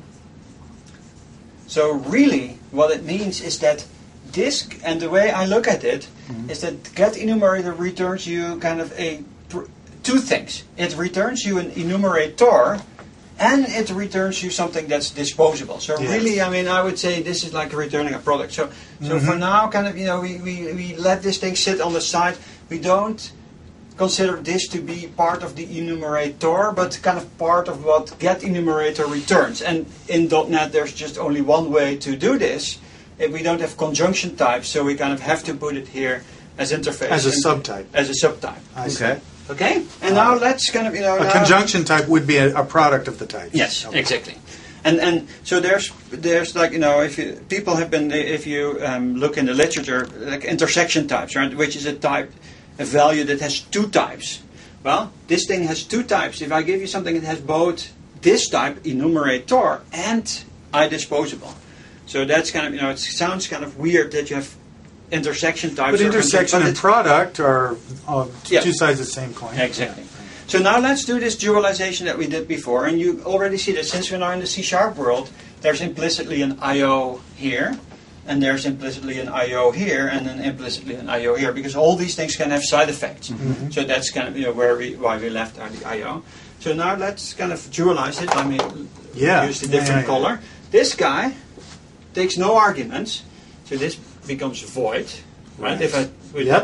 So really, what it means is that this, and the way I look at it, Mm-hmm. is that get enumerator returns you kind of a pr- two things. It returns you an enumerator, and it returns you something that's disposable. So Yes. really, I mean, I would say this is like returning a product. So, so for Mm-hmm. now, kind of, you know, we, we, we let this thing sit on the side. We don't consider this to be part of the enumerator, but kind of part of what get enumerator returns. And in .NET, there's just only one way to do this. If we don't have conjunction types, so we kind of have to put it here as interface. As a And- subtype. As a subtype. I see. Okay. Okay? And now let's kind of, you know... A now- conjunction type would be a, a product of the types. Yes, Okay. exactly. And and so there's there's like you know if you, people have been if you um, look in the literature like intersection types, right, which is a type a value that has two types. Well, this thing has two types. If I give you something that has both this type enumerator and I disposable, so that's kind of you know it sounds kind of weird that you have intersection types. But or intersection but and it's- product are uh, Yeah. two sides of the same coin. Exactly. So now let's do this dualization that we did before, and you already see that since we're now in the C sharp world, there's implicitly an I O here, and there's implicitly an I O here, and then implicitly an I O here, because all these things can have side effects. Mm-hmm. So that's kind of you know where we why we left out the I O. So now let's kind of dualize it. I mean, Yeah. use the Yeah, different yeah, yeah. color. This guy takes no arguments, so this becomes void, right? Right. If I would- Yep.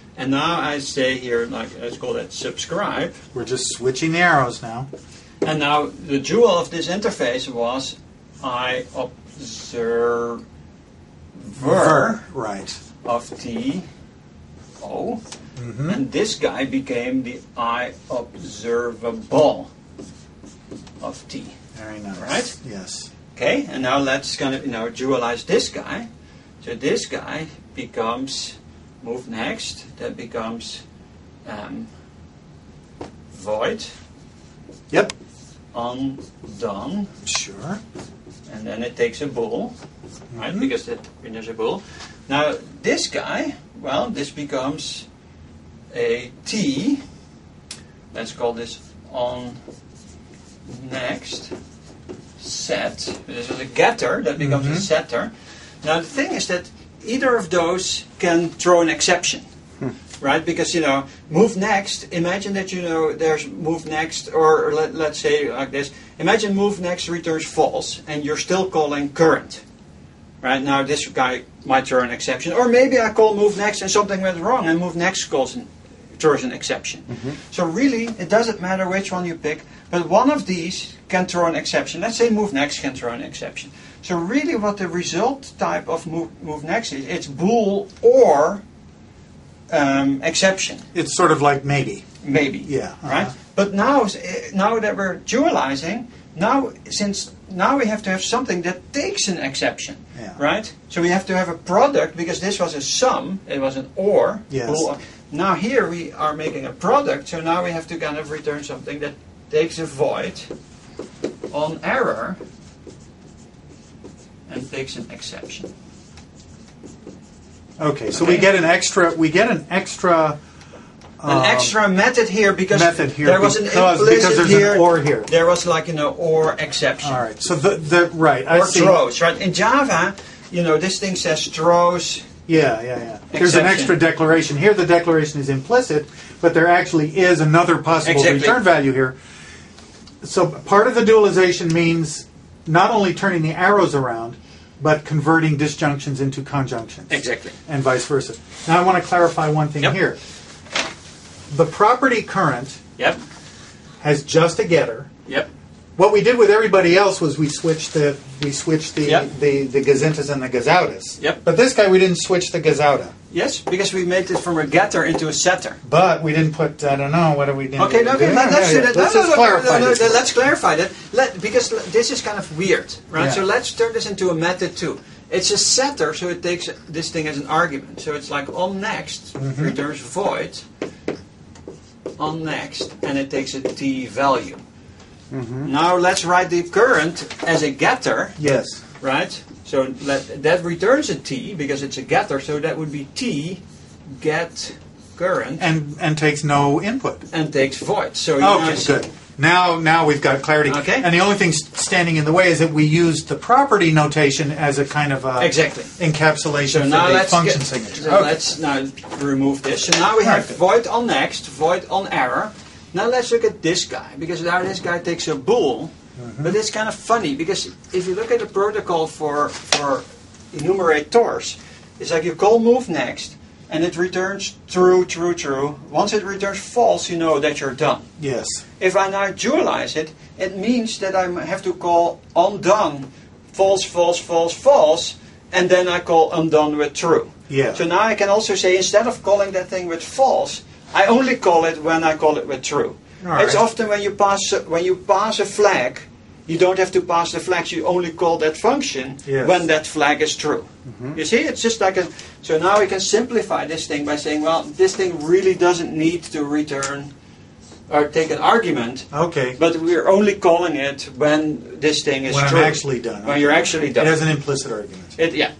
And now I say here, like let's call that subscribe. We're just switching the arrows now. And now the jewel of this interface was I observer Ver, right. of T O. Mm-hmm. And this guy became the I observable of T. Very nice. Right? Yes. Okay, and now let's kind of you know dualize this guy. So this guy becomes move next. That becomes um, void Yep. undone, Sure. and then it takes a bool, right? Mhm. Because it, there's a bool. Now this guy, well, this becomes a T. Let's call this on next set. This is a getter that becomes Mhm. a setter. Now the thing is that either of those can throw an exception, right? Because you know, move next. Imagine that you know there's move next, or let, let's say like this. Imagine move next returns false, and you're still calling current. Right now, this guy might throw an exception, or maybe I call move next and something went wrong, and move next calls an, throws an exception. So really, it doesn't matter which one you pick, but one of these can throw an exception. Let's say move next can throw an exception. So really, what the result type of move move next is, it's bool or um, exception. It's sort of like maybe. Maybe. Yeah, Right. uh-huh. But now, eh, now that we're dualizing, now since now we have to have something that takes an exception. Yeah. Right. So we have to have a product because this was a sum. It was an or. Yes. Bool. Now here we are making a product. So now we have to kind of return something that takes a void on error and takes an exception. Okay, so Okay. we get an extra. We get an extra. An um, extra method here because method here there was an because- implicit because there's here. an or here. There was like you know or exception. All right. So the the right. I Or see. throws, right? In Java, you know, this thing says throws. Yeah, yeah, yeah. There's an Exception. extra declaration here. The declaration is implicit, but there actually is another possible Exactly. return value here. So part of the dualization means not only turning the arrows around, but converting disjunctions into conjunctions. Exactly. And vice versa. Now I want to clarify one thing Yep. here. The property current Yep. has just a getter. Yep. What we did with everybody else was we switched the we switched the Yep. the, the gazintas and the gazautas. Yep. But this guy we didn't switch the gazauta. Yes, because we made it from a getter into a setter. But we didn't put I don't know what are we doing? Okay, no, okay, let, let's do that. No, Let's no, just no, clarify no, no, this. no, let's clarify that. Let, because l- this is kind of weird, right? Yeah. So let's turn this into a method too. It's a setter, so it takes this thing as an argument. So it's like on next Mm-hmm. returns void on next, and it takes a t value. Mm-hmm. Now let's write the current as a getter. Yes. Right? So let, that returns a t because it's a getter, so that would be t get current and, And and takes no input. takes void. So you now Okay, see- good. Now now we've got clarity. Okay. And the only thing s- standing in the way is that we used the property notation as a kind of a Exactly. encapsulation So for now the let's function get, signature. so Okay. let's now remove this. So now we have Right. void on next, void on error. Now let's look at this guy because now this guy takes a bool, Mm-hmm. but it's kind of funny because if you look at the protocol for for enumerators, it's like you call move next and it returns true, true, true. Once it returns false, you know that you're done. Yes. If I now dualize it, it means that I have to call undone false, false, false, false, and then I call undone with true. Yeah. So now I can also say instead of calling that thing with false, I only call it when I call it with true. All It's right. often when you pass when you pass a flag, you don't have to pass the flags. You only call that function Yes. when that flag is true. You see, it's just like a. So now we can simplify this thing by saying, well, this thing really doesn't need to return or take an argument. Okay. But we're only calling it when this thing is When I'm true. actually done. When you're actually done. It has an implicit argument. It- yeah.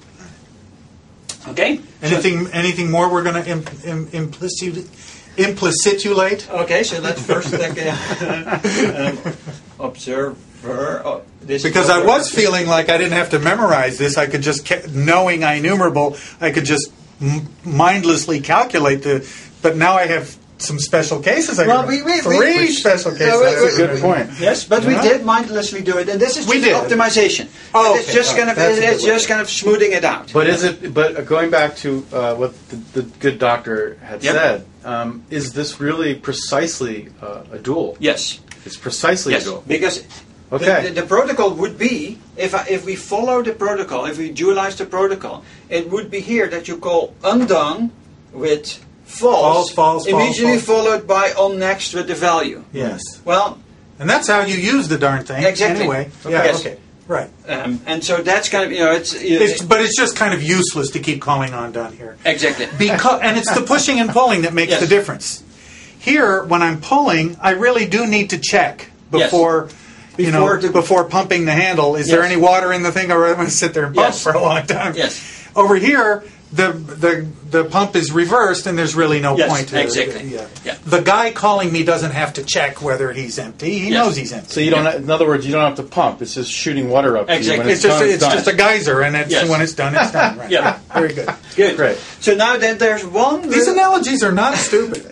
Okay. Anything anything more we're going to im, im, implicit, implicitulate? So, okay. So let's first take a um, observer. Oh, this Because is I was observer. feeling like I didn't have to memorize this. I could just, ca- knowing I enumerable, I could just m- mindlessly calculate the. But now I have some special cases. I Well, can we- we- three we- we- special uh, cases. we- I That's a can good remember. point. Yes, but we Yeah. did mindlessly do it, and this is We just did. optimization. Oh, it's okay. just Oh, kind of that's a good it's way. just kind of smoothing it out. But is it? But uh, going back to uh, what the, the good doctor had Yep. said, um, is this really precisely uh, a dual? Yes, It's precisely yes, a dual. because Okay. the, the, the protocol would be if I, if we follow the protocol, if we dualize the protocol, it would be here that you call undone with false, False, false, immediately false, false. followed by on next with the value. Yes. Well, And that's how you use the darn thing. Exactly. Anyway. Yeah. Yes. Okay. Right. um, and so that's kind of you know it's, you know, It's, but it's just kind of useless to keep calling on done here. exactly. Because, and it's the pushing and pulling that makes Yes. the difference. Here, when I'm pulling, I really do need to check Yes. before, you know, Before the- before pumping the handle. Is there Yes. any water in the thing, or am I going to sit there and pump Yes. for a long time? Yes. Over here, the the the pump is reversed, and there's really no Yes, point to exactly. Yeah. Yeah. The guy calling me doesn't have to check whether he's empty. He Yes. knows he's empty. So you don't. In other words, you don't have to pump. It's just shooting water up to you. Exactly. When It's it's, just done, a, it's it's done. just a geyser, and it's, Yes. when it's done, it's done. Right. Yeah. Very good. Good. Great. So now then there's one. These little- analogies are not stupid.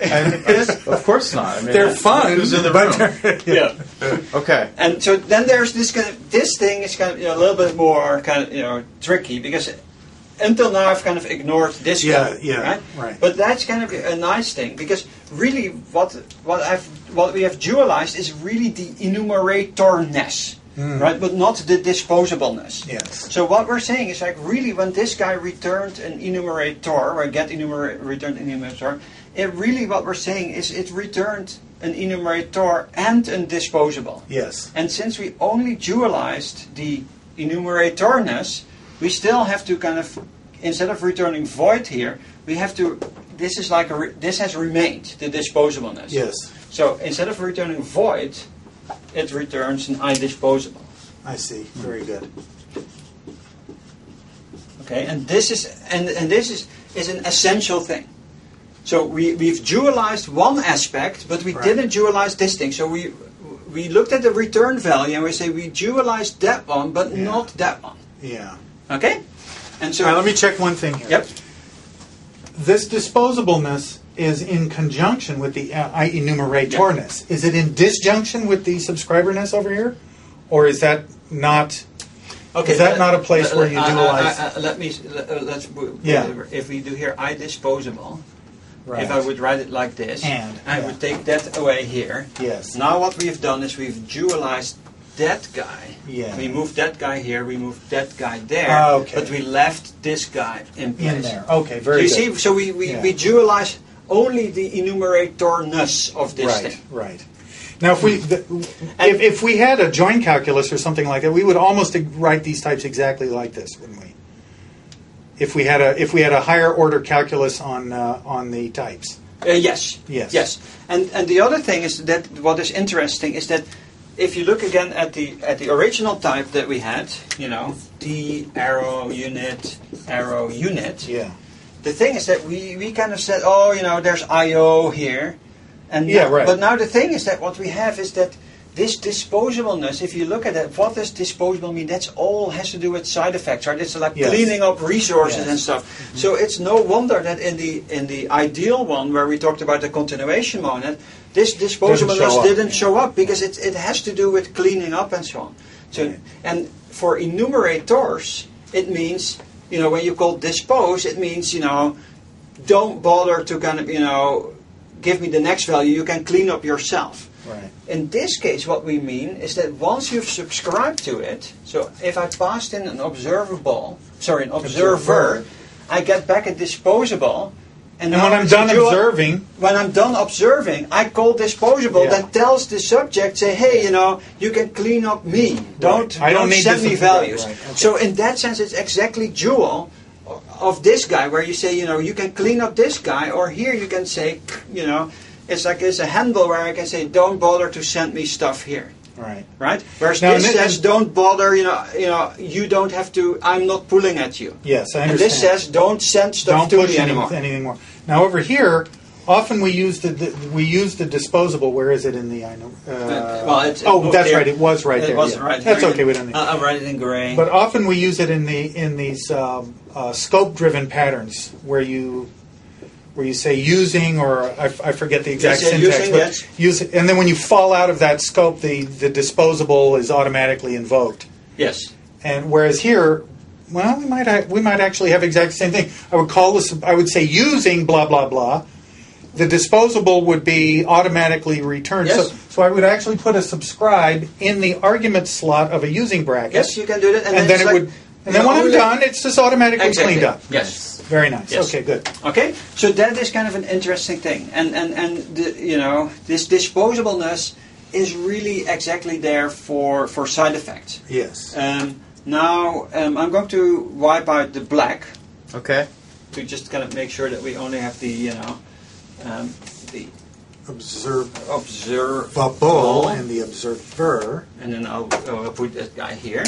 Of course not. I mean, They're fun, Who's in the but room? they're- yeah. Okay. And so then there's this kind of this thing is kind of you know, a little bit more kind of you know tricky because until now I've kind of ignored this Yeah, guy, yeah, right? right. But that's kind of a nice thing because really what what I've what we have dualized is really the enumeratorness, right? But not the disposableness. Yes. So what we're saying is like really when this guy returned an enumerator or get enumerate returned an enumerator, it really what we're saying is it returned an enumerator and a disposable. Yes. And since we only dualized the enumeratorness, we still have to kind of, instead of returning void here, we have to, this is like a, re, this has remained, the disposableness. Yes. So instead of returning void, it returns an iDisposable. I see. Very good. Okay, and this is, and, and this is, is an essential thing. So we, we've dualized one aspect, but we Right. didn't dualize this thing. So we, we looked at the return value and we say we dualized that one, but Yeah. not that one. Yeah. Okay? And so All right, let me check one thing here. Yep. This disposableness is in conjunction with the uh, I enumeratorness. Is it in disjunction with the subscriberness over here? Or is that not... Okay, Is that let- not a place let- where you uh, uh, dualize? uh, uh, let me. Let, uh, let's. w- Yeah. If we do here iDisposable, Right. if I would write it like this, And, I yeah. would take that away here. Yes. Now what we've done is we've dualized that guy. Yeah. We moved that guy here. We moved that guy there. Ah, okay. But we left this guy in place. In there. Okay, very you good. see, so we we, Yeah. we dualize only the enumeratorness of this Right, thing. right. Now, if we the, if, if we had a join calculus or something like that, we would almost write these types exactly like this, wouldn't we? If we had a if we had a higher order calculus on uh, on the types. Uh, yes. Yes. Yes. And and the other thing is that what is interesting is that if you look again at the at the original type that we had, you know, D arrow unit arrow unit. Yeah. The thing is that we we kind of said, oh, you know, there's I O here, and Yeah, right. But now the thing is that what we have is that this disposableness. If you look at it, what does disposable mean? That's all has to do with side effects, right? It's like Yes. cleaning up resources Yes. and stuff. So it's no wonder that in the in the ideal one where we talked about the continuation monad, this disposableness show up, didn't yeah. show up because it it has to do with cleaning up and so on. So Right. and for enumerators, it means you know when you call dispose, it means you know don't bother to kind of you know give me the next value. You can clean up yourself. Right. In this case, what we mean is that once you've subscribed to it, so if I passed in an observable, sorry, an observer, Observer. I get back a disposable, and, And now when I'm it's done a dual- observing, when I'm done observing, I call disposable Yeah. that tells the subject, say, hey, you know, you can clean up me. Don't, I don't need send this me ob- values. right, okay. So in that sense, it's exactly dual of this guy, where you say, you know, you can clean up this guy, or here you can say, you know, it's like it's a handle where I can say, don't bother to send me stuff here. right. Right? Whereas Now, this and- says, and- don't bother, you know, you know, you don't have to, I'm not pulling at you. Yes, I And understand. this says, don't send stuff Don't to push me any, anymore. anything more. Now over here, often we use the, the we use the disposable. Where is it in the? I know. Uh, Uh, well, it's- oh, it's that's there. right. It was right It there. wasn't yeah. right That's here. okay. We don't need. Uh, I'll write it in gray. But often we use it in the in these um, uh, scope-driven patterns where you where you say using, or I, f- I forget the exact Yes, yeah, syntax, using, but yes. use it, and then when you fall out of that scope, the, the disposable is automatically invoked. Yes. And whereas here, well, we might a- we might actually have exact same thing. I would call this, I would say using blah blah blah. The disposable would be automatically returned. Yes. So, so I would actually put a subscribe in the argument slot of a using bracket. Yes, you can do that. And, then, then it's it like, would. And then you when I'm only- done, it's just automatically Exactly. cleaned up. Yes. Very nice. Yes. Okay, good. Okay, so that is kind of an interesting thing, and and and the, you know, this disposableness is really exactly there for for side effects. Yes. Um, now um, I'm going to wipe out the black Okay. to just kind of make sure that we only have the you know um, the Observe observe bubble and the observer. and then I'll, I'll put that guy here.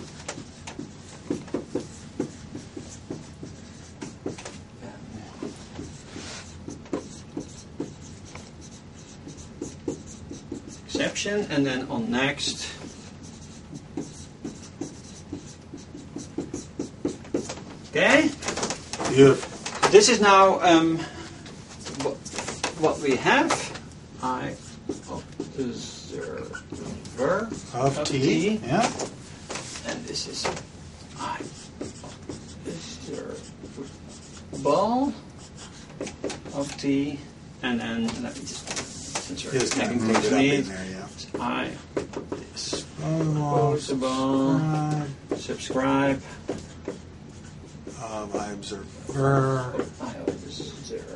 Exception, and then on next. Okay, Beautiful. this is now um, what, what we have. I observer Of T. Yeah. and this is I observe ball of T, and then let me just since we're Just kind of making move things it up in neat. there, yeah. I Oh, disposable subscribe. subscribe. Um, I observer. I observer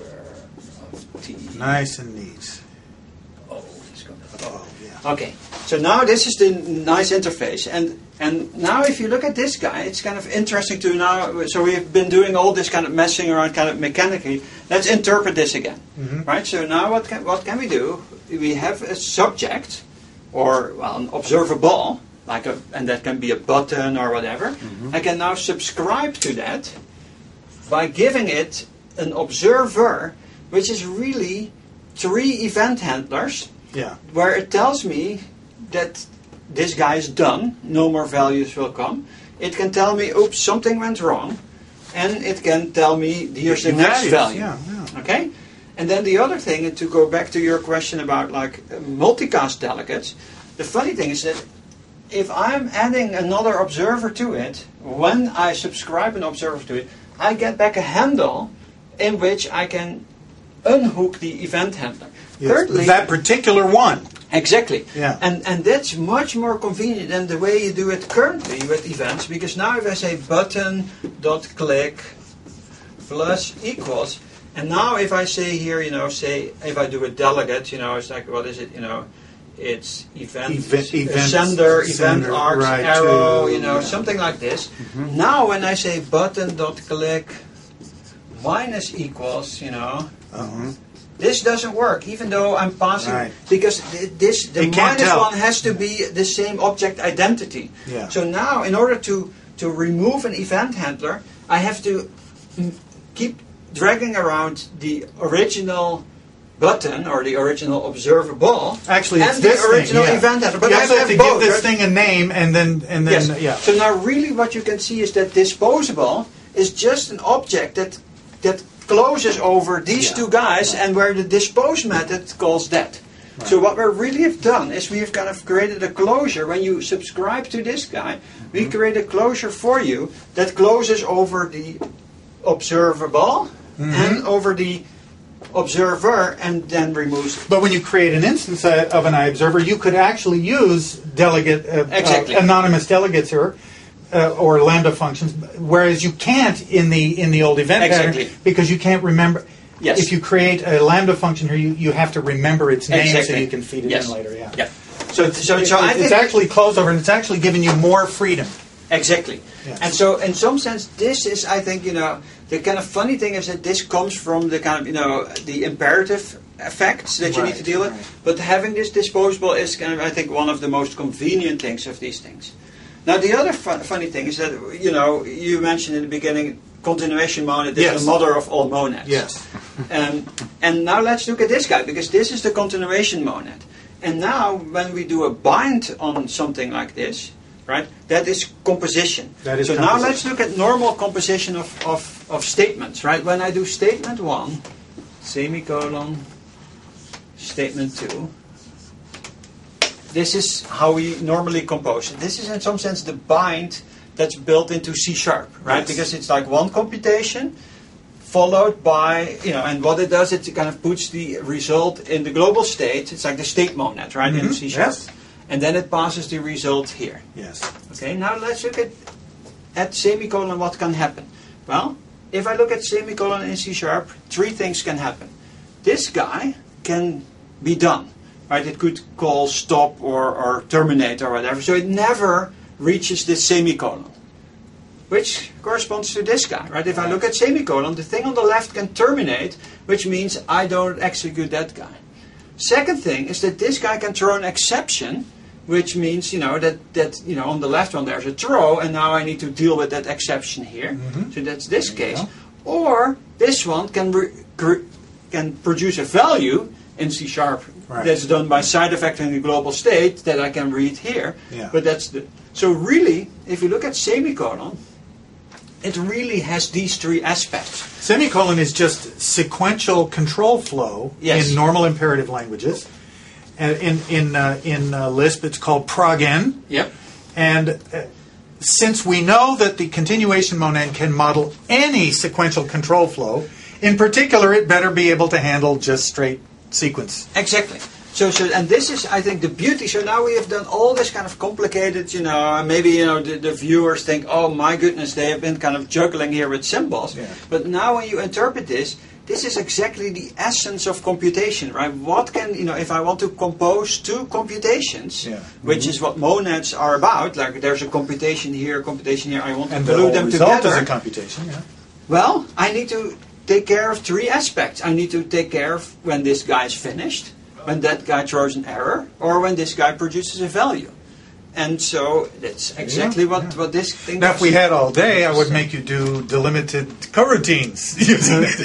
of T. Nice and neat. Oh, it's gonna- Oh, yeah. Okay, so now this is the nice interface, and and now if you look at this guy, it's kind of interesting to now. So we've been doing all this kind of messing around, kind of mechanically. Let's interpret this again, Mhm. right? So now what can what can we do? We have a subject, or well, an observable, like a, and that can be a button or whatever. I can now subscribe to that by giving it an observer, which is really three event handlers, Yeah. where it tells me that this guy is done, no more values will come. It can tell me, oops, something went wrong, and it can tell me, here's the next Values, value. Yeah, yeah. Okay? And then the other thing, and to go back to your question about like uh, multicast delegates, the funny thing is that if I'm adding another observer to it, when I subscribe an observer to it, I get back a handle in which I can unhook the event handler. Yes, Thirdly, that particular one. exactly. Yeah. And and that's much more convenient than the way you do it currently with events, because now if I say button dot click plus equals, and now if I say here, you know, say if I do a delegate, you know, it's like what is it, you know, it's event, Event- uh, event sender, event sender, arcs, right, arrow, to- you know, yeah. something like this. Now when I say button dot click minus equals, you know, Uh-huh. this doesn't work, even though I'm passing, Right. because th- this the It can't minus tell. one has to be the same object identity. Yeah. So now, in order to to remove an event handler, I have to mm, keep dragging around the original button or the original observable. Actually, it's and this the original thing. Yeah. event handler. But you I also have, have to both, give this right? thing a name, and then and then Yes. yeah. So now, really, what you can see is that disposable is just an object that that closes over these Yeah. two guys, and where the dispose method calls that. So what we really have done is we have kind of created a closure. When you subscribe to this guy, we create a closure for you that closes over the observable and over the observer, and then removes. But when you create an instance uh, of an iObserver, you could actually use delegate uh, Exactly. uh, anonymous delegates or uh, or lambda functions, whereas you can't in the in the old event Exactly. pattern because you can't remember. Yes. If you create a lambda function here, you, you have to remember its name so Exactly. you can feed it Yes. in later. Yeah. Yeah. So so It- so I it's think actually closed over, and it's actually giving you more freedom. Exactly. Yes. And so, in some sense, this is, I think, you know, the kind of funny thing is that this comes from the kind of, you know, the imperative effects that you need to Right, deal with. right. But having this disposable is kind of, I think, one of the most convenient things of these things. Now, the other fu- funny thing is that, you know, you mentioned in the beginning, continuation monad is Yes. the mother of all monads. Yes. Um, and now let's look at this guy, because this is the continuation monad. And now, when we do a bind on something like this, right, that is composition. That is so now composition. let's look at normal composition of, of of statements, right? When I do statement one, semicolon, statement two, this is how we normally compose it. This is in some sense the bind that's built into C sharp, right? Yes. Because it's like one computation followed by, you know, and what it does, it kind of puts the result in the global state. It's like the state monad, right, in Mhm. C sharp. Yes. And then it passes the result here. Yes. Okay, now let's look at, at semicolon, what can happen. Well, if I look at semicolon in C sharp, three things can happen. This guy can be done, right? It could call stop or, or terminate or whatever. So it never reaches this semicolon, which corresponds to this guy, right? If I look at semicolon, the thing on the left can terminate, which means I don't execute that guy. Second thing is that this guy can throw an exception, which means, you know, that, that you know, on the left one there's a throw, and now I need to deal with that exception here. Mhm. So that's this There you case. go. Or this one can re- cr- can produce a value in C sharp Right. that's done by side effecting the global state that I can read here. Yeah. But that's the so really, if you look at semicolon, it really has these three aspects. Semicolon is just sequential control flow Yes. in normal imperative languages. And in in uh, in uh, Lisp, it's called prog-n. Yep. And uh, since we know that the continuation monad can model any sequential control flow, in particular, it better be able to handle just straight sequence. Exactly. So, so, and this is, I think, the beauty. So now we have done all this kind of complicated, you know, and maybe, you know, the, the viewers think, oh my goodness, they have been kind of juggling here with symbols. Yeah. But now when you interpret this, this is exactly the essence of computation, right? What can, you know, if I want to compose two computations, Yeah. which is what monads are about, like there's a computation here, a computation here, I want to And the glue whole them result together. is a computation, yeah. Well, I need to take care of three aspects. I need to take care of when this guy is finished, when that guy throws an error, or when this guy produces a value. And so that's exactly what, yeah. what this thing Now, if does. we had all day, I would make you do delimited coroutines using it.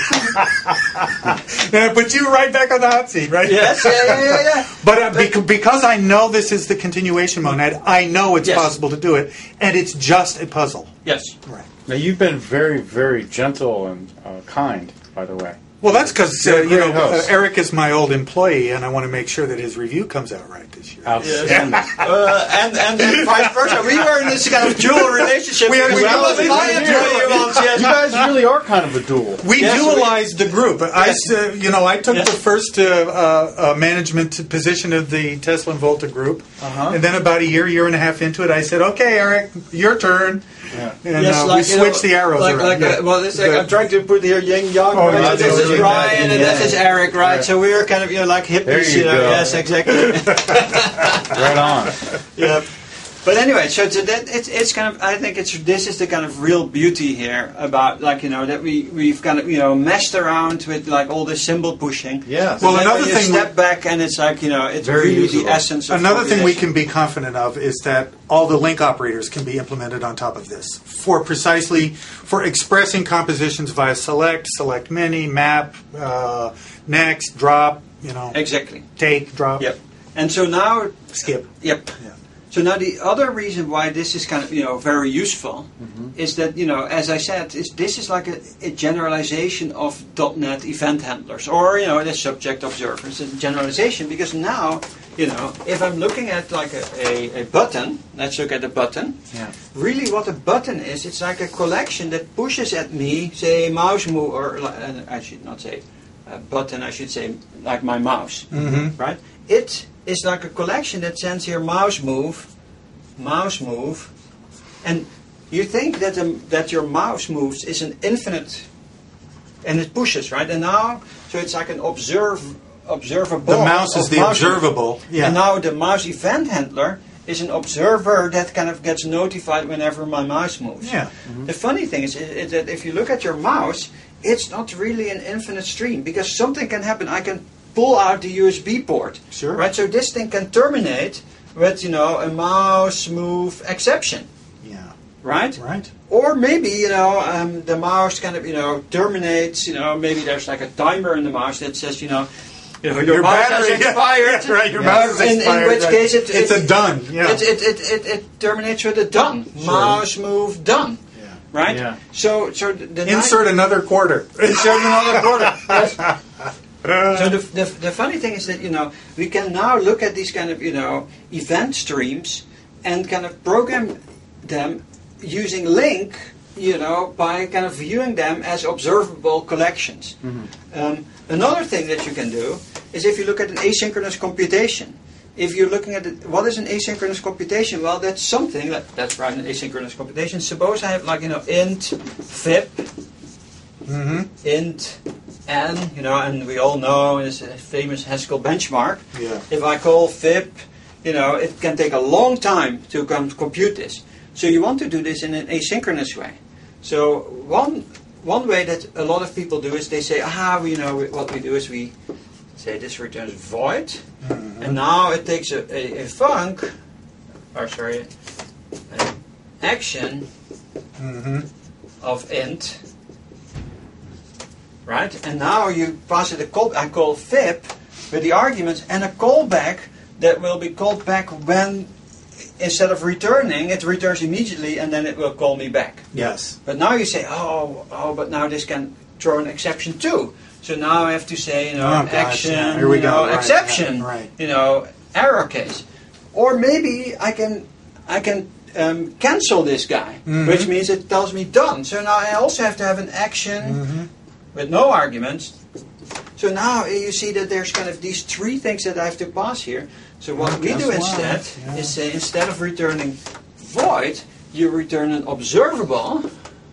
Now, put you right back on the hot seat, right? Yes, yeah, yeah, yeah, yeah. But uh, bec- because I know this is the continuation monad, I know it's Yes. possible to do it, and it's just a puzzle. Yes. Right. Now you've been very, very gentle and uh, kind, by the way. Well, that's because uh, You're a you know great host. uh, Eric is my old employee, and I want to make sure that his review comes out right this year. Outstanding. Uh, and, and, and vice versa. We were in this kind of dual relationship. We- we- Well, we- my we- employee once, yes. You guys really are kind of a duel. We Yes, we- dualized the group. I, Yes. uh, you know, I took Yes. the first uh, uh, uh, management position of the Tesla and Volta group, Uh-huh. and then about a year, year and a half into it, I said, "Okay, Eric, your turn." Yeah. And Yes, uh, like, we you know, switched the arrows like, around. Like, Yeah. uh, well, it's like, But- I'm trying to put here yin yang. Oh, right? yeah, So this is absolutely. Brian and Yeah. this is Eric, right? Yeah. So we were kind of, you know, like hippies. There you know? go. Yes, exactly. Right on. Yeah. But anyway, so to that, it's it's kind of, I think it's this is the kind of real beauty here about, like, you know, that we we've kind of, you know, messed around with like all this symbol pushing. Yes. So Well, then another when you thing step we- back and it's like, you know, it's Very really usable. the essence of Another thing we computation. can be confident of is that all the link operators can be implemented on top of this for precisely for expressing compositions via select, select many, map, uh, next, drop, you know, Exactly. take, drop, Yep. And so now, skip. yep. Yeah. So now the other reason why this is kind of, you know, very useful Mm-hmm. is that, you know, as I said, is this is like a, a generalization of .NET event handlers, or, you know, the subject observers, a generalization, because now, you know, if I'm looking at like a, a, a button, let's look at a button, Yeah. really what a button is, it's like a collection that pushes at me, say, a mouse move, or li- uh, I should not say a button, I should say like my mouse, Mm-hmm. right? It is like a collection that sends here mouse move, mouse move, and you think that the, that your mouse moves is an infinite, and it pushes, right? And now, so it's like an observe, observable. The mouse is of the mouse move. observable. Yeah. And now the mouse event handler is an observer that kind of gets notified whenever my mouse moves. Yeah. The funny thing is, is that if you look at your mouse, it's not really an infinite stream, because something can happen. I can pull out the U S B port. Sure. Right? So this thing can terminate with, you know, a mouse move exception. Yeah. Right? Right. Or maybe, you know, um, the mouse kind of, you know, terminates, you know, maybe there's like a timer in the mouse that says, you know, you know, your, Your mouse battery has expired. Yeah, right. Your Yeah. mouse is In- in expired. which right. case it- it's it- a done. Yeah. It, it, it, it, it terminates with a done. Sure. Mouse move done. Yeah. right? Yeah. So, so the, the Insert another quarter. Insert another quarter. Yes. So the, the the funny thing is that you know we can now look at these kind of you know event streams and kind of program them using LINQ, you know, by kind of viewing them as observable collections. Mm-hmm. Um, another thing that you can do is if you look at an asynchronous computation. If you're looking at it, what is an asynchronous computation? Well, that's something that, that's right, an asynchronous computation. Suppose I have like you know int fib, Mm-hmm. int n, you know, and we all know it's a famous Haskell benchmark. Yeah. If I call fib, you know, it can take a long time to com- compute this. So you want to do this in an asynchronous way. So one one way that a lot of people do is they say, ah, you know, what we do is we say this returns void, Mm-hmm. and now it takes a, a, a func, or sorry, an action Mm-hmm. of int, right? And now you pass it a call. I call fib with the arguments and a callback that will be called back when, instead of returning, it returns immediately and then it will call me back. Yes. But now you say, oh, oh, but now this can throw an exception too. So now I have to say, you know, Oh, gosh, action, yeah. Here we you go. know, Right, exception, right, right. you know, error case. Or maybe I can, I can um, cancel this guy, Mhm. which means it tells me done. So now I also have to have an action Mm-hmm. with no arguments. So now you see that there's kind of these three things that I have to pass here. So what Oh, we guess do what? instead Yeah. is say instead of returning void, you return an observable.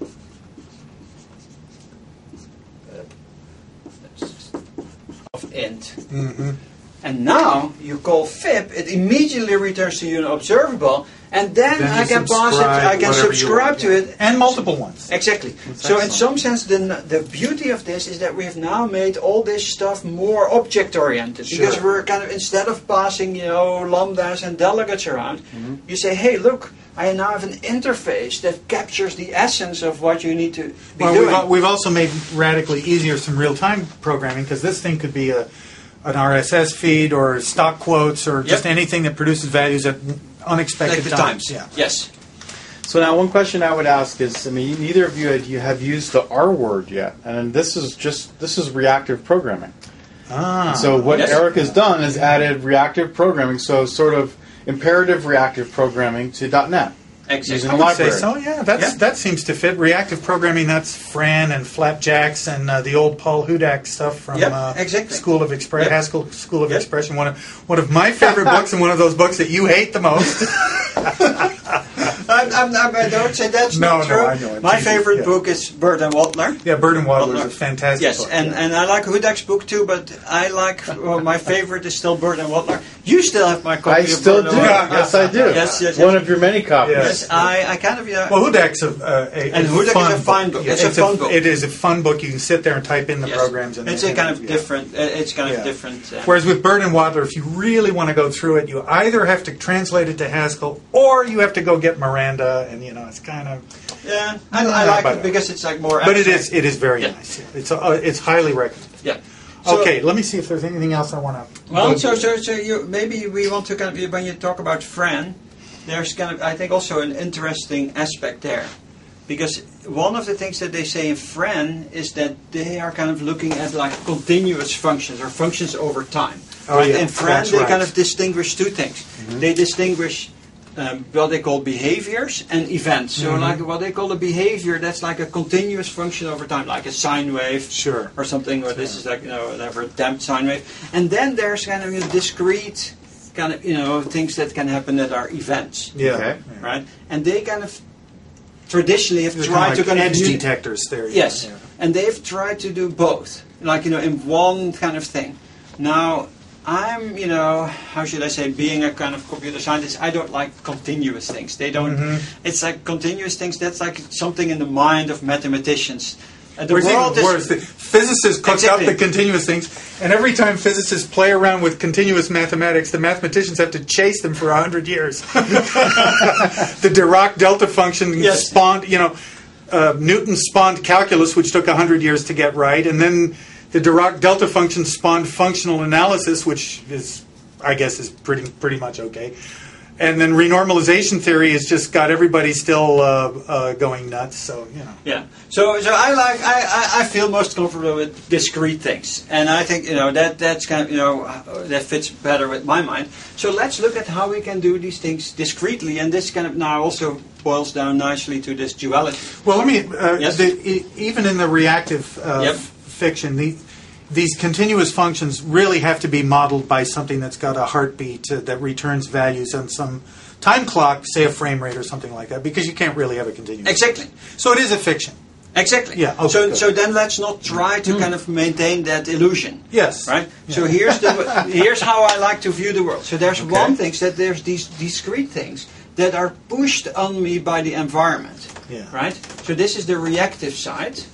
Of int. Mm-hmm. And now you call fib, it immediately returns to you an observable, and then, Then I you can pass it, subscribe I can whatever you subscribe want, to yeah. it. And multiple ones. Exactly. That's So in excellent. some sense, the the beauty of this is that we have now made all this stuff more object oriented, because Sure. we're kind of instead of passing you know lambdas and delegates around, Mm-hmm. you say, hey, look, I now have an interface that captures the essence of what you need to be Well, doing. we've, al- we've also made radically easier some real-time programming because this thing could be a an R S S feed or stock quotes or just Yep. anything that produces values at unexpected Like the times. times. Yeah. Yes. So now, one question I would ask is: I mean, neither of you had, you have used the R word yet, and this is just this is reactive programming. Ah. So what Yes. Eric has done is added reactive programming, so sort of imperative reactive programming to .NET. Exactly. Using I a would say library. so. Yeah, that's Yeah. that seems to fit. Reactive programming. That's Fran and Flapjacks and uh, the old Paul Hudak stuff from Yep, uh, exactly. School of Express, Yep. Haskell School of Yep. Expression. One of one of my favorite books and one of those books that you hate the most. I'm, I'm, I'm, I don't say that's No, not no, true. I know it. My Jesus, favorite yeah. book is Bird and Waddler. Yeah, Bird and Waddler is Waddler. a fantastic Yes, book. and, yeah. and I like Hudak's book too, but I like, well, my favorite is still Bird and Waddler. You still have my copy I of still Bird do. and Waddler. Yes, I do. Yes, yes, One yes. of your many copies. Yes. Yes, I, I kind of, yeah. Well, Hudak's a, uh, a, And a Hudak is fun a fine book. Yeah, It's a fun book. It is a fun book. You can sit there and type in the yes. programs. And It's and- a kind of yeah. different, uh, it's kind Yeah. of different. Uh, Whereas with Bird and Waddler, if you really want to go through it, you either have to translate it to Haskell or you have to go get Miranda, and you know it's kind of. yeah, I, No, I no, like but- it because it's like more But it abstract. is it is very Yeah. nice. Yeah. It's uh, it's highly recommended. Yeah. So- Okay, let me see if there's anything else I want to. Well, so so so you maybe we want to kind of when you talk about Fran, there's kind of I think also an interesting aspect there, because one of the things that they say in Fran is that they are kind of looking at like continuous functions or functions over time. Oh, right? yeah, In Fran, that's they right. kind of distinguish two things. They distinguish. Um, what they call behaviors and events. So, Mhm. like what they call a behavior, that's like a continuous function over time, like a sine wave, Sure. or something. Or this is like you know whatever damped sine wave. And then there's kind of you know, discrete kind of you know things that can happen that are events, Yeah. Okay. Yeah. right? And they kind of traditionally have They're tried kind of to like kind edge of uni- detectors there. yeah, Yes, yeah. and they've tried to do both, like you know, in one kind of thing. Now, I'm, you know, how should I say, being a kind of computer scientist, I don't like continuous things. They don't. Mhm. It's like continuous things. That's like something in the mind of mathematicians. And the Whereas world even is worse, the physicists cook Exactly. up the continuous things, and every time physicists play around with continuous mathematics, the mathematicians have to chase them for a hundred years. The Dirac delta function Yes. spawned, you know, uh, Newton spawned calculus, which took a hundred years to get right, and then the Dirac delta function spawned functional analysis, which is, I guess, is pretty pretty much okay. and then renormalization theory has just got everybody still uh, uh, going nuts. So you know. Yeah. So so I like I, I, I feel most comfortable with discrete things, and I think you know that that's kind of you know that fits better with my mind. So let's look at how we can do these things discretely, and this kind of now also boils down nicely to this duality. Well, let me. Uh, Yes? the, e- even in the reactive uh, Yep. f- fiction, the, these continuous functions really have to be modeled by something that's got a heartbeat uh, that returns values on some time clock, say a frame rate or something like that, because you can't really have a continuous. Exactly. So it is a fiction. Exactly. Yeah, okay, so good. so then let's not try to kind of maintain that illusion. Yes. Right. So here's the here's how I like to view the world. So there's Okay. one thing that there's these discrete things that are pushed on me by the environment. Yeah. Right. So this is the reactive side,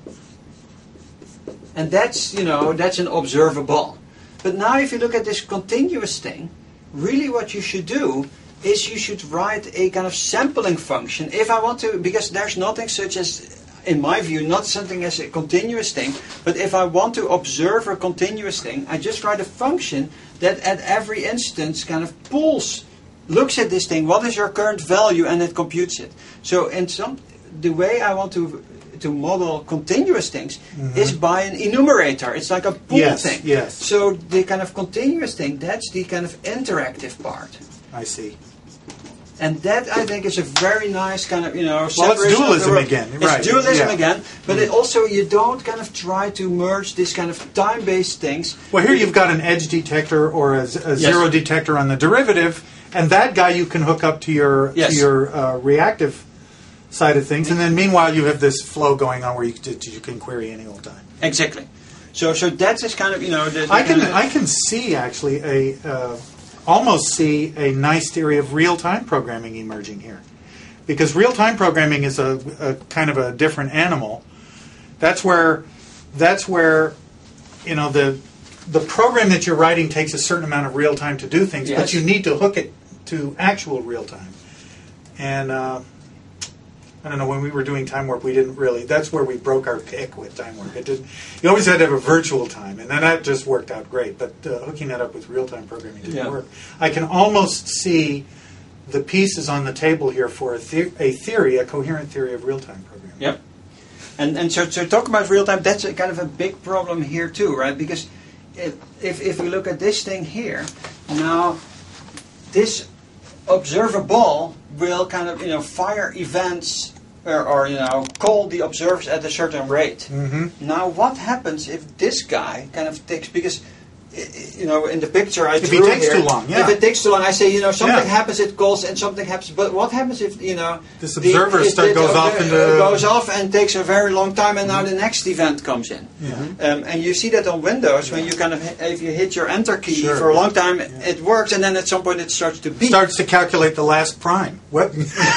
and that's you know that's an observable. But now if you look at this continuous thing, really what you should do is you should write a kind of sampling function. If I want to, because there's nothing such as, in my view, not something as a continuous thing, but if I want to observe a continuous thing, I just write a function that at every instance kind of pulls, looks at this thing, what is your current value, and it computes it. So in some, the way I want to to model continuous things is by an enumerator. It's like a pool Yes, thing. yes. So the kind of continuous thing, that's the kind of interactive part. I see. And that, I think, is a very nice kind of, you know, Well, it's separation of the dualism world. again, It's right, dualism yeah. again, but it also, you don't kind of try to merge this kind of time-based things. Well, here you've got an edge detector or a, z- a zero detector on the derivative, and that guy you can hook up to your Yes. to your uh, reactive side of things, and then meanwhile you have this flow going on where you c- you can query any old time. Exactly. So, so that's just kind of, you know, the, the I can kind of- I can see actually a uh, almost see a nice theory of real time programming emerging here, because real time programming is a, a kind of a different animal. That's where that's where you know the the program that you're writing takes a certain amount of real time to do things, Yes. but you need to hook it to actual real time. And uh, I don't know, when we were doing time warp, we didn't really. That's where we broke our pick with time warp. It did. You always had to have a virtual time, and then that just worked out great. But uh, hooking that up with real time programming didn't Yeah. work. I can almost see the pieces on the table here for a, the- a theory, a coherent theory of real time programming. Yep. And and so, so talk about real time, that's a kind of a big problem here too, right? Because if, if, if we look at this thing here, now this observable will kind of, you know, fire events or, or you know, call the observers at a certain rate. Mm-hmm. Now what happens if this guy kind of takes, because i- i- you know, in the picture I If he drew takes here, too long, yeah. if it takes too long, I say, you know, something Yeah. happens, it calls, and something happens. But what happens if, you know, This the- observer it- start it- goes uh, off uh, into- goes off and takes a very long time, and now the next event comes in. Yeah. Um, and you see that on Windows when you kind of hi- if you hit your Enter key Sure. for a long time, it works, and then at some point it starts to beep. Starts to calculate the last prime. What?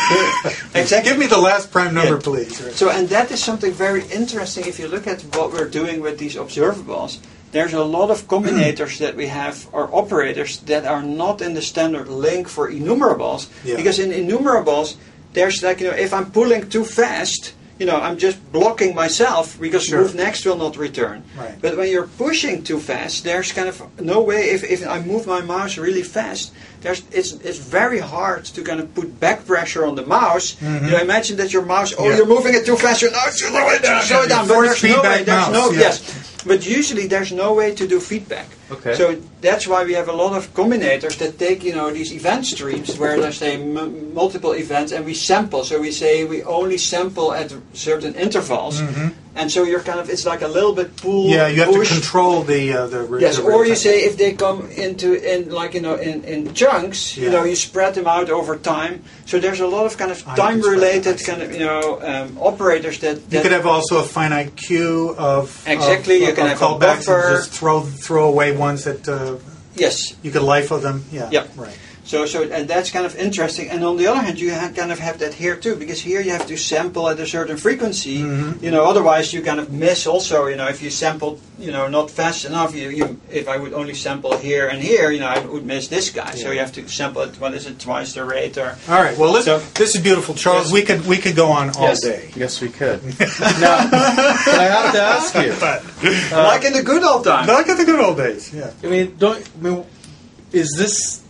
Exactly. Give me the last prime number, Yeah. please. So, and that is something very interesting. If you look at what we're doing with these observables, there's a lot of combinators that we have, or operators that are not in the standard link for enumerables. Yeah. Because in enumerables, there's like, you know, if I'm pulling too fast, you know, I'm just blocking myself because Sure. move next will not return. Right. But when you're pushing too fast, there's kind of no way. If, if I move my mouse really fast, there's it's it's very hard to kind of put back pressure on the mouse. You know, imagine that your mouse. Oh, Mm-hmm. Yeah. you're moving it too fast. You're now slow it down. Slow it down. But Force there's no way. feedback There's mouse, no yeah. yes. But usually there's no way to do feedback. Okay. So that's why we have a lot of combinators that take, you know, these event streams where there's say m- multiple events, and we sample. So we say we only sample at certain intervals, and so you're kind of, it's like a little bit pull. Mm-hmm. Yeah, you have push. to control the uh, the. re- Yes, the or you real-time. say if they come into in like you know in, in chunks, you Yeah. know, you spread them out over time. So there's a lot of kind of Ah, you can spread time-related them, I kind of you know um, operators that, You that could have also a finite queue of Exactly, Of, you can of have a callbacks buffer. and just throw throw away ones that uh, yes. you could LIFO them. Yeah. Yep. Right. So, so and that's kind of interesting. And on the other hand, you ha- kind of have that here too, because here you have to sample at a certain frequency. Mm-hmm. You know, otherwise you kind of miss. Also, you know, if you sample, you know, not fast enough, you, you if I would only sample here and here, you know, I would miss this guy. So Yeah. you have to sample it. What is it? Twice the rate, or All right. Well, this, So- this is beautiful, Charles. Yes. We could we could go on all Yes. day. Yes, we could. Now, but I have to ask you. But like in the good old times. like in the good old days. Yeah. I mean, don't. I mean, is this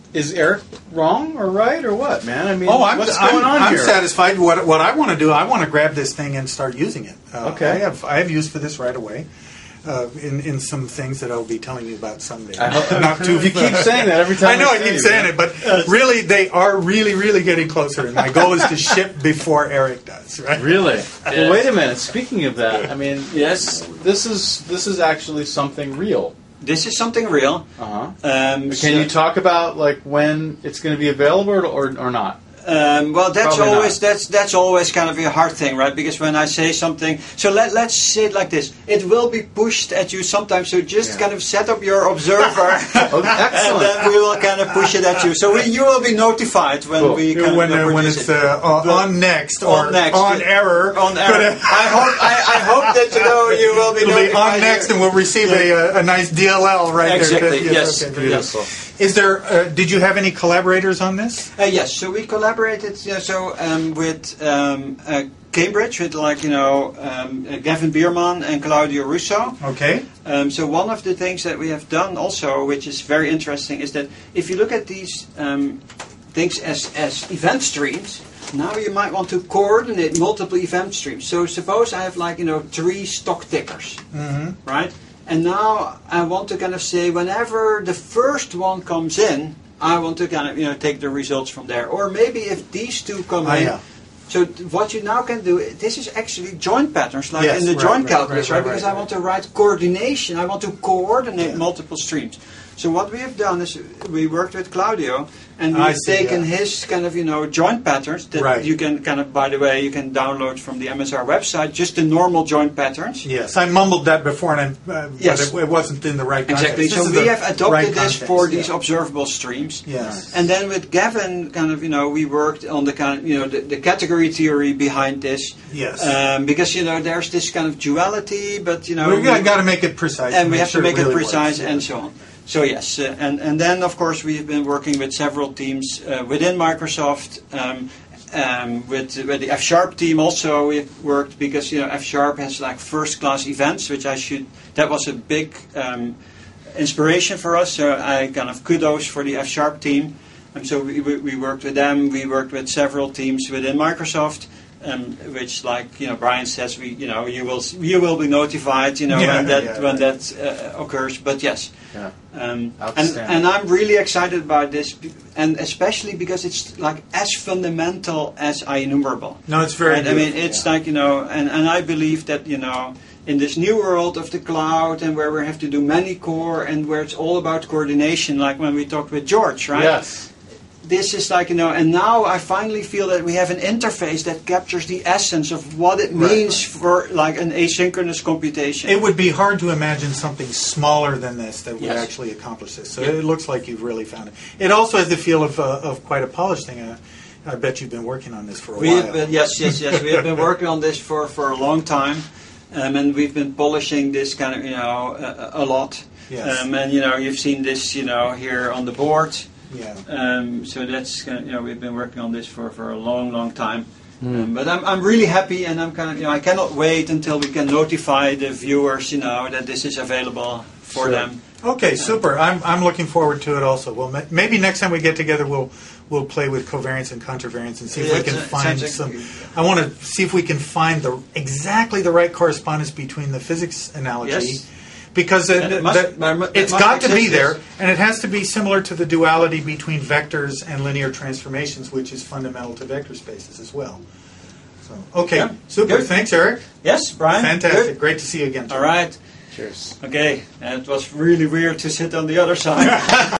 is Eric wrong or right or what, man? I mean, Oh, I'm, what's I'm, going on I'm here? satisfied. What what I want to do, I want to grab this thing and start using it. Uh, Okay. I have I have use for this right away. Uh, in in some things that I'll be telling you about someday. I hope- Not too. You keep saying that every time I know I I say keep it, saying man. it, but really, they are really, really getting closer. And my goal is to ship before Eric does. Right? Really? Well, wait a minute. Speaking of that, I mean, Yes, this is this is actually something real. this is something real. Uh huh. Um, Can so- you talk about like when it's going to be available or or, or not? Um, well, that's Probably always not. that's that's always kind of a hard thing, right? Because when I say something, so let let's say it like this: it will be pushed at you sometimes. So just Yeah. kind of set up your observer, Oh, and excellent. then we will kind of push it at you. So we, you will be notified when Cool. we kind When of uh, when produce it's it. uh, on, on next or On next. on error. on air. I hope I, I hope that you know you will be It'll be notified. on next, here. and we'll receive a, a, a nice D L L right Exactly, there. yes. okay. Beautiful. Is there? Uh, did you have any collaborators on this? Uh, yes, so we collaborated yeah, so um, with um, uh, Cambridge, with like you know um, uh, Gavin Bierman and Claudio Russo. Okay. Um, so one of the things that we have done also, which is very interesting, is that if you look at these um, things as, as event streams, now you might want to coordinate multiple event streams. So suppose I have like you know three stock tickers, Mm-hmm. right? And now I want to kind of say whenever the first one comes in, I want to kind of you know take the results from there. Or maybe if these two come Ah, in. yeah. So th- what you now can do, this is actually joint patterns, like Yes, in the right, joint right, calculus, right, right? right, Because right, I want to write coordination, I want to coordinate Yeah. multiple streams. So what we have done is we worked with Claudio, and I we've see, taken yeah. his kind of you know joint patterns that Right. you can kind of, by the way, you can download from the M S R website, just the normal joint patterns. Yes, I mumbled that before, and I, uh, Yes. but it, it wasn't in the right context. Exactly. This So is we the have adopted right this context, for yeah. these observable streams. Yes. And then with Gavin, kind of, you know, we worked on the kind of, you know, the, the category theory behind this. Yes. Um, because, you know, there's this kind of duality, but, you know. We've got, got to make it precise, and we have sure to make it really precise works. and so on. So yes, uh, and, and then, of course, we've been working with several teams uh, within Microsoft. Um, um, with, with the F Sharp team also we've worked because, you know, F Sharp has like first-class events, which I should, that was a big um, inspiration for us. So I kind of kudos for the F Sharp team. And so we, we, we worked with them. We worked with several teams within Microsoft, um, which, like you know, Brian says, we you know you will you will be notified, you know, Yeah, when that yeah, when right. that uh, occurs. But yes, Yeah. um, and Outstanding. and I'm really excited about this, be- and especially because it's like as fundamental as IEnumerable. No, it's very Right? I mean, beautiful, it's yeah. like you know, and and I believe that you know. In this new world of the cloud, and where we have to do many core, and where it's all about coordination, like when we talked with George, right? Yes. This is like, you know, and now I finally feel that we have an interface that captures the essence of what it Right, means for like an asynchronous computation. It would be hard to imagine something smaller than this that would Yes. actually accomplish this. So Yeah. it looks like you've really found it. It also has the feel of, uh, of quite a polished thing. Uh, I bet you've been working on this for a we while. have been, yes, yes, yes. We have been working on this for, for a long time, um, and we've been polishing this kind of, you know, a, a lot. Yes. Um, and you know, you've seen this, you know, here on the board. Yeah. Um, so that's kind of, you know, we've been working on this for, for a long, long time. Um, but I'm I'm really happy, and I'm kind of, you know, I cannot wait until we can notify the viewers, you know, that this is available for Sure. them. Okay, super. I'm, I'm looking forward to it also. Well, ma- maybe next time we get together, we'll we'll play with covariance and contravariance and see if Yeah, we can it find sounds like- some. I want to see if we can find the exactly the right correspondence between the physics analogy, Yes. because uh, And it must- that- there mu- it's it must got to be exist, there, yes. and it has to be similar to the duality between vectors and linear transformations, which is fundamental to vector spaces as well. So, okay, Yeah, super. good. Thanks, Eric. Yes, Brian? Fantastic. Good. Great to see you again. All right. Cheers. Okay. And it was really weird to sit on the other side.